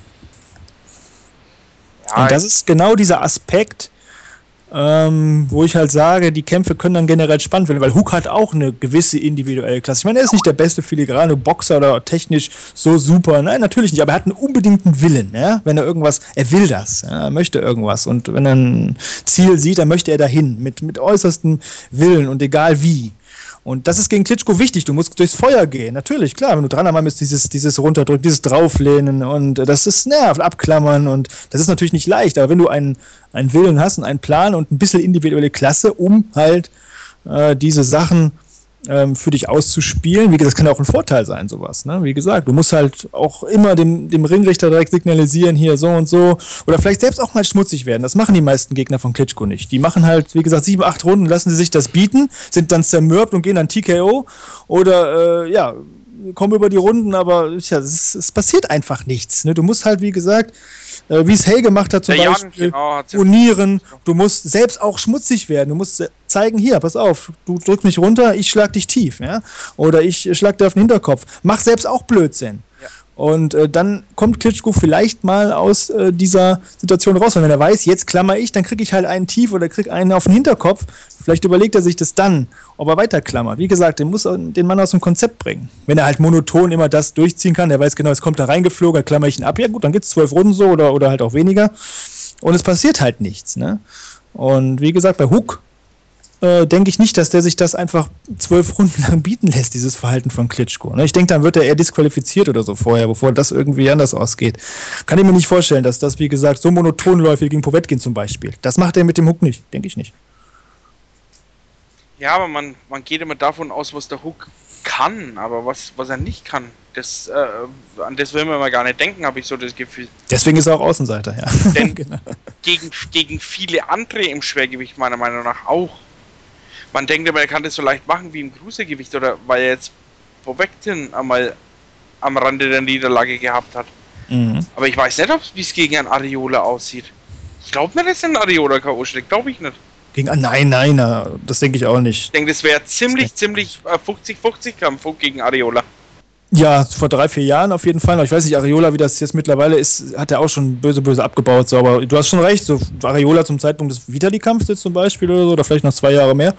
Ja, und das ist genau dieser Aspekt, ähm, wo ich halt sage, die Kämpfe können dann generell spannend werden, weil Huk hat auch eine gewisse individuelle Klasse. Ich meine, er ist nicht der beste filigrane Boxer oder technisch so super, nein, natürlich nicht, aber er hat einen unbedingten Willen, ja? Wenn er irgendwas, er will das, ja? Er möchte irgendwas und wenn er ein Ziel sieht, dann möchte er dahin, mit, mit äußerstem Willen und egal wie. Und das ist gegen Klitschko wichtig. Du musst durchs Feuer gehen. Natürlich, klar, wenn du dran bist, dieses, dieses Runterdrücken, dieses Drauflehnen und das ist nervt, abklammern und das ist natürlich nicht leicht. Aber wenn du einen, einen Willen hast und einen Plan und ein bisschen individuelle Klasse, um halt äh, diese Sachen ähm, für dich auszuspielen, wie gesagt, das kann ja auch ein Vorteil sein, sowas. Ne? Wie gesagt, du musst halt auch immer dem, dem Ringrichter direkt signalisieren, hier so und so. Oder vielleicht selbst auch mal schmutzig werden. Das machen die meisten Gegner von Klitschko nicht. Die machen halt, wie gesagt, sieben, acht Runden, lassen sie sich das bieten, sind dann zermürbt und gehen dann T K O. Oder, äh, ja, kommen über die Runden, aber ja, es, es passiert einfach nichts. Ne? Du musst halt, wie gesagt, äh, wie es Hay gemacht hat, zum Der Beispiel, Jan, genau, turnieren. Du musst selbst auch schmutzig werden. Du musst zeigen, hier, pass auf, du drückst mich runter, ich schlag dich tief. Ja? Oder ich schlag dir auf den Hinterkopf. Mach selbst auch Blödsinn. Ja. Und äh, dann kommt Klitschko vielleicht mal aus äh, dieser Situation raus. Und wenn er weiß, jetzt klammer ich, dann kriege ich halt einen tief oder krieg einen auf den Hinterkopf. Vielleicht überlegt er sich das dann, ob er weiter klammert. Wie gesagt, der muss den Mann aus dem Konzept bringen. Wenn er halt monoton immer das durchziehen kann, der weiß genau, es kommt da reingeflogen, dann klammer ich ihn ab. Ja gut, dann geht es zwölf Runden so oder, oder halt auch weniger. Und es passiert halt nichts. Ne? Und wie gesagt, bei Huk äh, denke ich nicht, dass der sich das einfach zwölf Runden lang bieten lässt, dieses Verhalten von Klitschko. Ne? Ich denke, dann wird er eher disqualifiziert oder so vorher, bevor das irgendwie anders ausgeht. Kann ich mir nicht vorstellen, dass das, wie gesagt, so monoton läuft wie gegen Povetkin zum Beispiel. Das macht er mit dem Huk nicht, denke ich nicht. Ja, aber man, man geht immer davon aus, was der Hook kann, aber was, was er nicht kann, das, äh, an das will man mal gar nicht denken, habe ich so das Gefühl. Deswegen ist er auch Außenseiter, ja. Denn genau. gegen, gegen viele andere im Schwergewicht meiner Meinung nach auch. Man denkt immer, er kann das so leicht machen wie im Cruisergewicht, oder weil er jetzt Povetkin einmal am Rande der Niederlage gehabt hat. Mhm. Aber ich weiß nicht, wie es gegen einen Arreola aussieht. Ich glaube nicht, dass er einen Arreola K O schlägt, glaube ich nicht. Gegen, nein, nein, das denke ich auch nicht. Ich denke, das wäre ziemlich, ziemlich fünfzig fünfzig Kampf gegen Arreola. Ja, vor drei, vier Jahren auf jeden Fall. Ich weiß nicht, Arreola, wie das jetzt mittlerweile ist, hat er auch schon böse, böse abgebaut. So, aber du hast schon recht, so Arreola zum Zeitpunkt des Vitali-Kampfs jetzt zum Beispiel oder so, oder vielleicht noch zwei Jahre mehr.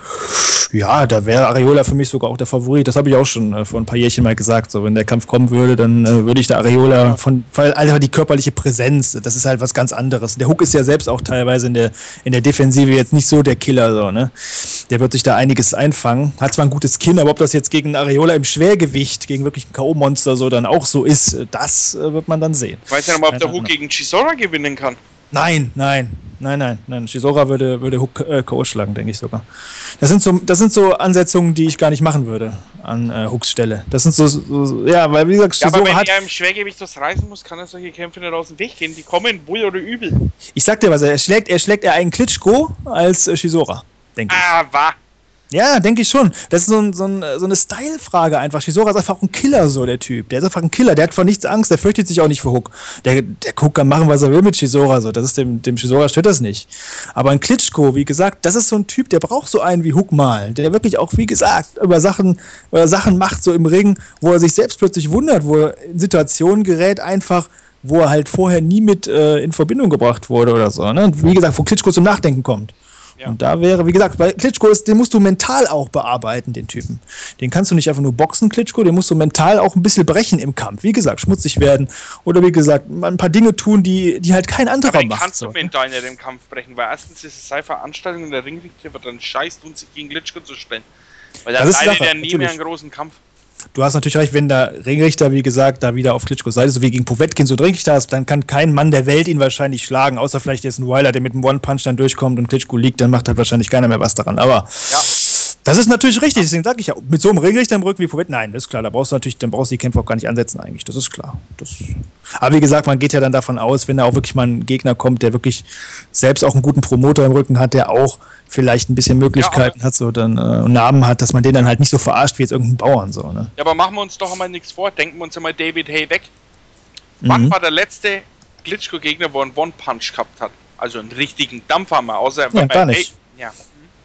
Ja, da wäre Arreola für mich sogar auch der Favorit. Das habe ich auch schon äh, vor ein paar Jährchen mal gesagt. So, wenn der Kampf kommen würde, dann äh, würde ich der Arreola von, weil einfach die körperliche Präsenz, das ist halt was ganz anderes. Der Hook ist ja selbst auch teilweise in der, in der Defensive jetzt nicht so der Killer, so, ne? Der wird sich da einiges einfangen. Hat zwar ein gutes Kinn, aber ob das jetzt gegen Arreola im Schwergewicht, gegen wirklich ein K O-Monster so dann auch so ist, das äh, wird man dann sehen. Ich weiß ja noch mal, ob der Hook gegen Chisora gewinnen kann. Nein, nein, nein, nein, nein. Chisora würde, würde Hook äh, K O schlagen, denke ich sogar. Das sind so, das sind so Ansetzungen, die ich gar nicht machen würde an äh, Hooks Stelle. Das sind so, so, ja, weil wie gesagt, Chisora ja, aber wenn hat, er im Schwergewicht was reißen muss, kann er solche Kämpfe nicht aus dem Weg gehen. Die kommen wohl oder übel. Ich sag dir was, er schlägt, er schlägt eher einen Klitschko als äh, Chisora, denke ich. Ah, wahr. Ja, denke ich schon. Das ist so, ein, so, ein, so eine Style-Frage einfach. Chisora ist einfach ein Killer, so der Typ. Der ist einfach ein Killer. Der hat vor nichts Angst. Der fürchtet sich auch nicht vor Hook. Der, der Hook kann machen, was er will mit Chisora. So. Das ist dem, dem Chisora stört das nicht. Aber ein Klitschko, wie gesagt, das ist so ein Typ, der braucht so einen wie Hook mal. Der wirklich auch, wie gesagt, über Sachen, über Sachen macht, so im Ring, wo er sich selbst plötzlich wundert, wo er in Situationen gerät, einfach, wo er halt vorher nie mit äh, in Verbindung gebracht wurde oder so. Ne? Wie gesagt, wo Klitschko zum Nachdenken kommt. Ja. Und da wäre, wie gesagt, weil Klitschko ist, den musst du mental auch bearbeiten, den Typen. Den kannst du nicht einfach nur boxen, Klitschko, den musst du mental auch ein bisschen brechen im Kampf. Wie gesagt, schmutzig werden oder wie gesagt, ein paar Dinge tun, die, die halt kein anderer aber den macht. kannst so. du mental nicht im Kampf brechen, weil erstens ist es seine Veranstaltung in der Ringrichter, wird dann scheiß tun, sich gegen Klitschko zu stellen. Weil dann leidet er nie mehr einen großen Kampf. Du hast natürlich recht, wenn der Ringrichter, wie gesagt, da wieder auf Klitschkos Seite, so wie gegen Povetkin so Ringrichter ist, dann kann kein Mann der Welt ihn wahrscheinlich schlagen, außer vielleicht jetzt ein Weiler, der mit einem One-Punch dann durchkommt und Klitschko liegt, dann macht halt wahrscheinlich keiner mehr was daran. Aber ja. Das ist natürlich richtig, deswegen sage ich ja, mit so einem Ringrichter im Rücken wie Povetkin, nein, das ist klar, da brauchst du natürlich, dann brauchst du die Kämpfe auch gar nicht ansetzen eigentlich, das ist klar. Das, aber wie gesagt, man geht ja dann davon aus, wenn da auch wirklich mal ein Gegner kommt, der wirklich selbst auch einen guten Promoter im Rücken hat, der auch vielleicht ein bisschen Möglichkeiten ja, hat, so dann äh, Namen hat, dass man den dann halt nicht so verarscht wie jetzt irgendein Bauern so, ne? Ja, aber machen wir uns doch einmal nichts vor, denken wir uns einmal David Haye weg. Mhm. Wann war der letzte Klitschko-Gegner, wo er einen One-Punch gehabt hat? Also einen richtigen Dampfhammer, außer ja, gar nicht. Hey, ja.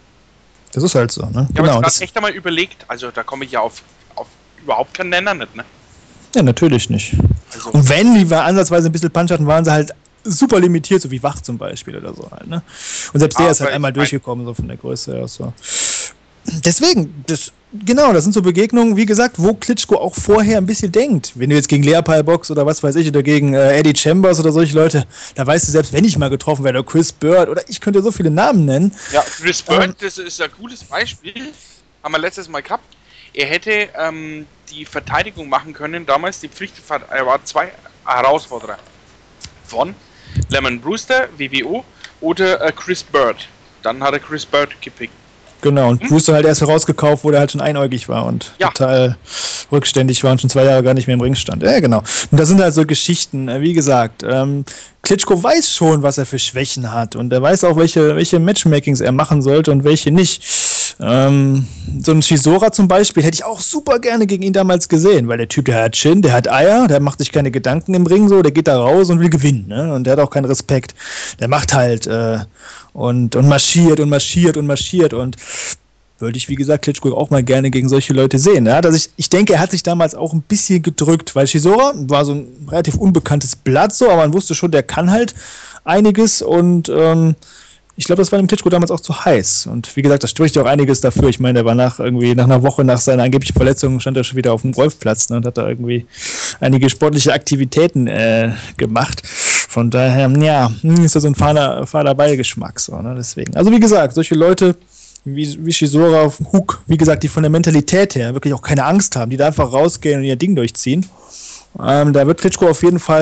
Das ist halt so, ne? Ja, genau. Aber ich habe echt einmal überlegt, also da komme ich ja auf, auf überhaupt keinen Nenner nicht, ne? Ja, natürlich nicht. Also, und wenn die ansatzweise ein bisschen Punch hatten, waren sie halt super limitiert, so wie Wach zum Beispiel oder so halt, ne? Und selbst der ist halt einmal durchgekommen, so von der Größe her, so. Deswegen, das, genau, das sind so Begegnungen, wie gesagt, wo Klitschko auch vorher ein bisschen denkt. Wenn du jetzt gegen Leopold boxst oder was weiß ich, oder gegen äh, Eddie Chambers oder solche Leute, da weißt du, selbst wenn ich mal getroffen werde, oder Chris Bird, oder ich könnte so viele Namen nennen. Ja, Chris Bird, ähm, das ist ein gutes Beispiel, haben wir letztes Mal gehabt. Er hätte ähm, die Verteidigung machen können, damals die Pflicht, er war zwei Herausforderer von Lemon Brewster, W W O, oder äh, Chris Bird. Dann hat er Chris Bird gepickt. Genau, und hm? Brewster halt erst herausgekauft, wo der halt schon einäugig war und ja. total rückständig war und schon zwei Jahre gar nicht mehr im Ring stand. Ja, genau. Und das sind halt so Geschichten, wie gesagt, ähm, Klitschko weiß schon, was er für Schwächen hat und er weiß auch, welche, welche Matchmakings er machen sollte und welche nicht. Ähm, so ein Chisora zum Beispiel hätte ich auch super gerne gegen ihn damals gesehen, weil der Typ, der hat Chin, der hat Eier, der macht sich keine Gedanken im Ring so, der geht da raus und will gewinnen, ne? Und der hat auch keinen Respekt. Der macht halt äh, und, und marschiert und marschiert und marschiert und würde ich, wie gesagt, Klitschko auch mal gerne gegen solche Leute sehen. Ja? Also ich, ich denke, er hat sich damals auch ein bisschen gedrückt, weil Chisora war so ein relativ unbekanntes Blatt, so, aber man wusste schon, der kann halt einiges und ähm, ich glaube, das war dem Klitschko damals auch zu heiß. Und wie gesagt, das spricht ja auch einiges dafür. Ich meine, der war nach irgendwie nach einer Woche nach seiner angeblichen Verletzung, stand er schon wieder auf dem Golfplatz, ne, und hat da irgendwie einige sportliche Aktivitäten äh, gemacht. Von daher, ja, ist das so ein fader, fader Beigeschmack. So, ne, deswegen. Also wie gesagt, solche Leute wie, wie Chisora, Hook, wie gesagt, die von der Mentalität her wirklich auch keine Angst haben, die da einfach rausgehen und ihr Ding durchziehen. Ähm, da wird Klitschko auf jeden Fall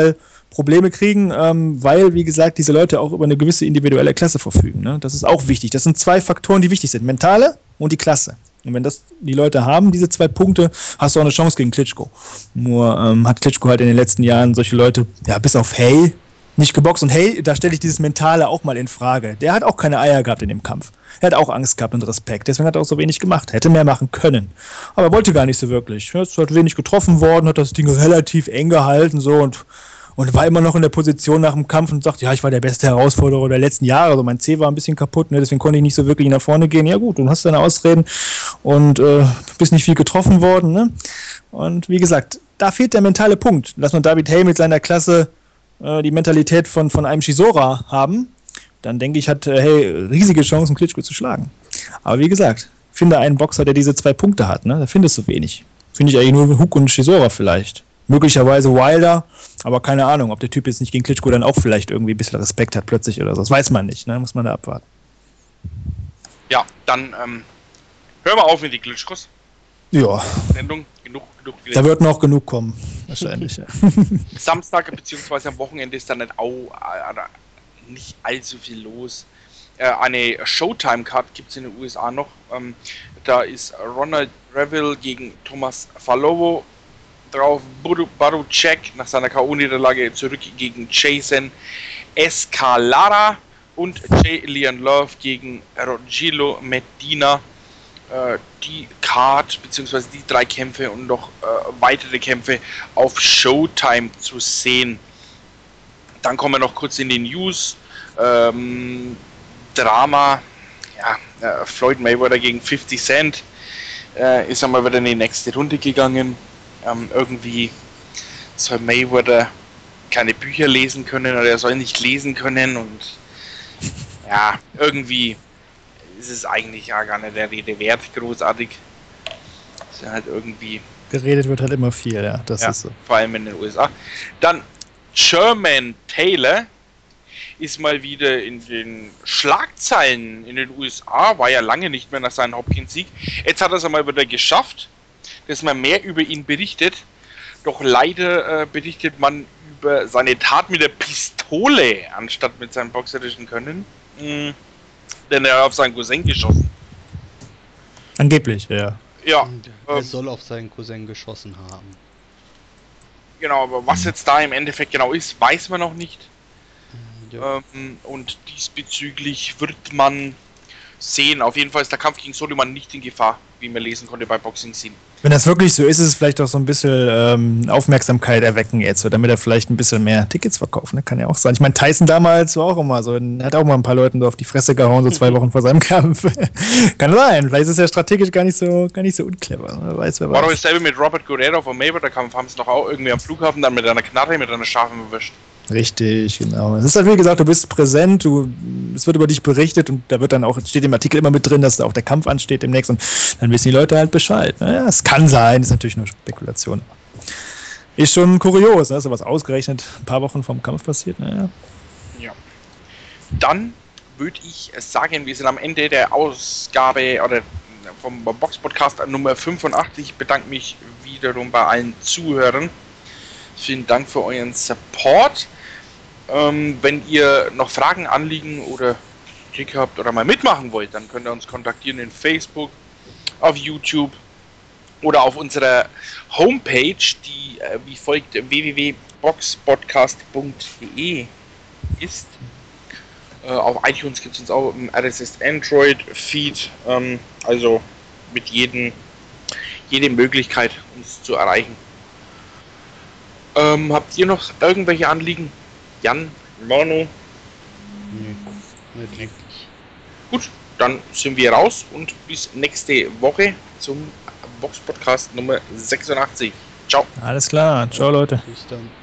Probleme kriegen, ähm, weil, wie gesagt, diese Leute auch über eine gewisse individuelle Klasse verfügen. Ne? Das ist auch wichtig. Das sind zwei Faktoren, die wichtig sind. Mentale und die Klasse. Und wenn das die Leute haben, diese zwei Punkte, hast du auch eine Chance gegen Klitschko. Nur ähm, hat Klitschko halt in den letzten Jahren solche Leute, ja, bis auf Hey, nicht geboxt. Und Hey, da stelle ich dieses Mentale auch mal in Frage. Der hat auch keine Eier gehabt in dem Kampf. Er hat auch Angst gehabt und Respekt. Deswegen hat er auch so wenig gemacht. Hätte mehr machen können. Aber er wollte gar nicht so wirklich. Er ist halt wenig getroffen worden, hat das Ding relativ eng gehalten so und, und war immer noch in der Position nach dem Kampf und sagt, ja, ich war der beste Herausforderer der letzten Jahre. Also mein C war ein bisschen kaputt, ne? Deswegen konnte ich nicht so wirklich nach vorne gehen. Ja gut, du hast deine Ausreden und äh, bist nicht viel getroffen worden. Ne? Und wie gesagt, da fehlt der mentale Punkt. Lass mal David Haye mit seiner Klasse äh, die Mentalität von, von einem Chisora haben, dann denke ich, hat äh, hey, riesige Chancen, Klitschko zu schlagen. Aber wie gesagt, finde einen Boxer, der diese zwei Punkte hat. Ne? Da findest du wenig. Finde ich eigentlich nur Hook und Chisora vielleicht. Möglicherweise Wilder, aber keine Ahnung, ob der Typ jetzt nicht gegen Klitschko dann auch vielleicht irgendwie ein bisschen Respekt hat plötzlich oder so. Das weiß man nicht, ne? Muss man da abwarten. Ja, dann ähm, hören wir auf mit den Klitschkos. Ja. Sendung, genug, genug. Da wird noch genug kommen, wahrscheinlich. Ja. Samstag bzw. am Wochenende ist dann nicht, au, äh, nicht allzu viel los. Äh, eine Showtime-Card gibt es in den U S A noch. Ähm, da ist Ronald Reville gegen Thomas Falowo drauf. Baruchek nach seiner K O-Niederlage zurück gegen Jason Escalada und J. Leon Love gegen Rogilo Medina. Äh, die Card bzw. die drei Kämpfe und noch äh, weitere Kämpfe auf Showtime zu sehen. Dann kommen wir noch kurz in die News. Ähm, Drama, ja, äh, Floyd Mayweather gegen fifty Cent äh, ist einmal wieder in die nächste Runde gegangen. Ähm, irgendwie soll Mayweather keine Bücher lesen können oder er soll nicht lesen können und ja, irgendwie ist es eigentlich ja gar nicht der Rede wert, großartig. Ist ja halt irgendwie... Geredet wird halt immer viel, ja, das ja, ist so. Vor allem in den U S A. Dann Sherman Taylor ist mal wieder in den Schlagzeilen in den U S A, war ja lange nicht mehr nach seinem Hopkins-Sieg. Jetzt hat er es einmal wieder geschafft, dass man mehr über ihn berichtet. Doch leider äh, berichtet man über seine Tat mit der Pistole, anstatt mit seinem boxerischen Können. Mhm. Denn er hat auf seinen Cousin geschossen. Angeblich, ja. Ja. Er Ähm, soll auf seinen Cousin geschossen haben. Genau, aber was jetzt da im Endeffekt genau ist, weiß man noch nicht. Ja. Ähm, und diesbezüglich wird man sehen. Auf jeden Fall ist der Kampf gegen Soliman nicht in Gefahr, wie man lesen konnte bei Boxing Scene. Wenn das wirklich so ist, ist es vielleicht auch so ein bisschen ähm, Aufmerksamkeit erwecken jetzt, so, damit er vielleicht ein bisschen mehr Tickets verkauft. Ne? Kann ja auch sein. Ich meine, Tyson damals war auch immer so, hat auch mal ein paar Leuten so auf die Fresse gehauen, so zwei Wochen vor seinem Kampf. Kann sein. Vielleicht ist es ja strategisch gar nicht so, gar nicht so unclever. Wer weiß, wer War doch weiß. dasselbe mit Robert Guerrero vom Mayweather-Kampf, haben es noch auch irgendwie am Flughafen dann mit einer Knarre, mit einer scharfen erwischt. Richtig, genau. Es ist halt wie gesagt, du bist präsent, du, es wird über dich berichtet und da wird dann auch, steht im Artikel immer mit drin, dass da auch der Kampf ansteht demnächst und dann wissen die Leute halt Bescheid. Naja, es kann sein, ist natürlich nur Spekulation. Ist schon kurios, ne? Ist sowas ausgerechnet ein paar Wochen vom Kampf passiert, naja. Ja. Dann würde ich sagen, wir sind am Ende der Ausgabe oder vom Box-Podcast Nummer fünfundachtzig. Ich bedanke mich wiederum bei allen Zuhörern. Vielen Dank für euren Support. Ähm, wenn ihr noch Fragen, Anliegen oder Kritik habt oder mal mitmachen wollt, dann könnt ihr uns kontaktieren in Facebook, auf YouTube oder auf unserer Homepage, die äh, wie folgt w w w punkt boxpodcast punkt d e ist. Äh, auf iTunes gibt es uns auch im R S S Android Feed, ähm, also mit jedem, jede Möglichkeit, uns zu erreichen. Ähm, habt ihr noch irgendwelche Anliegen? Jan, Manu? Nee, nicht wirklich. Gut, dann sind wir raus und bis nächste Woche zum Box Podcast Nummer sechsundachtzig. Ciao. Alles klar, ciao Leute. Bis dann.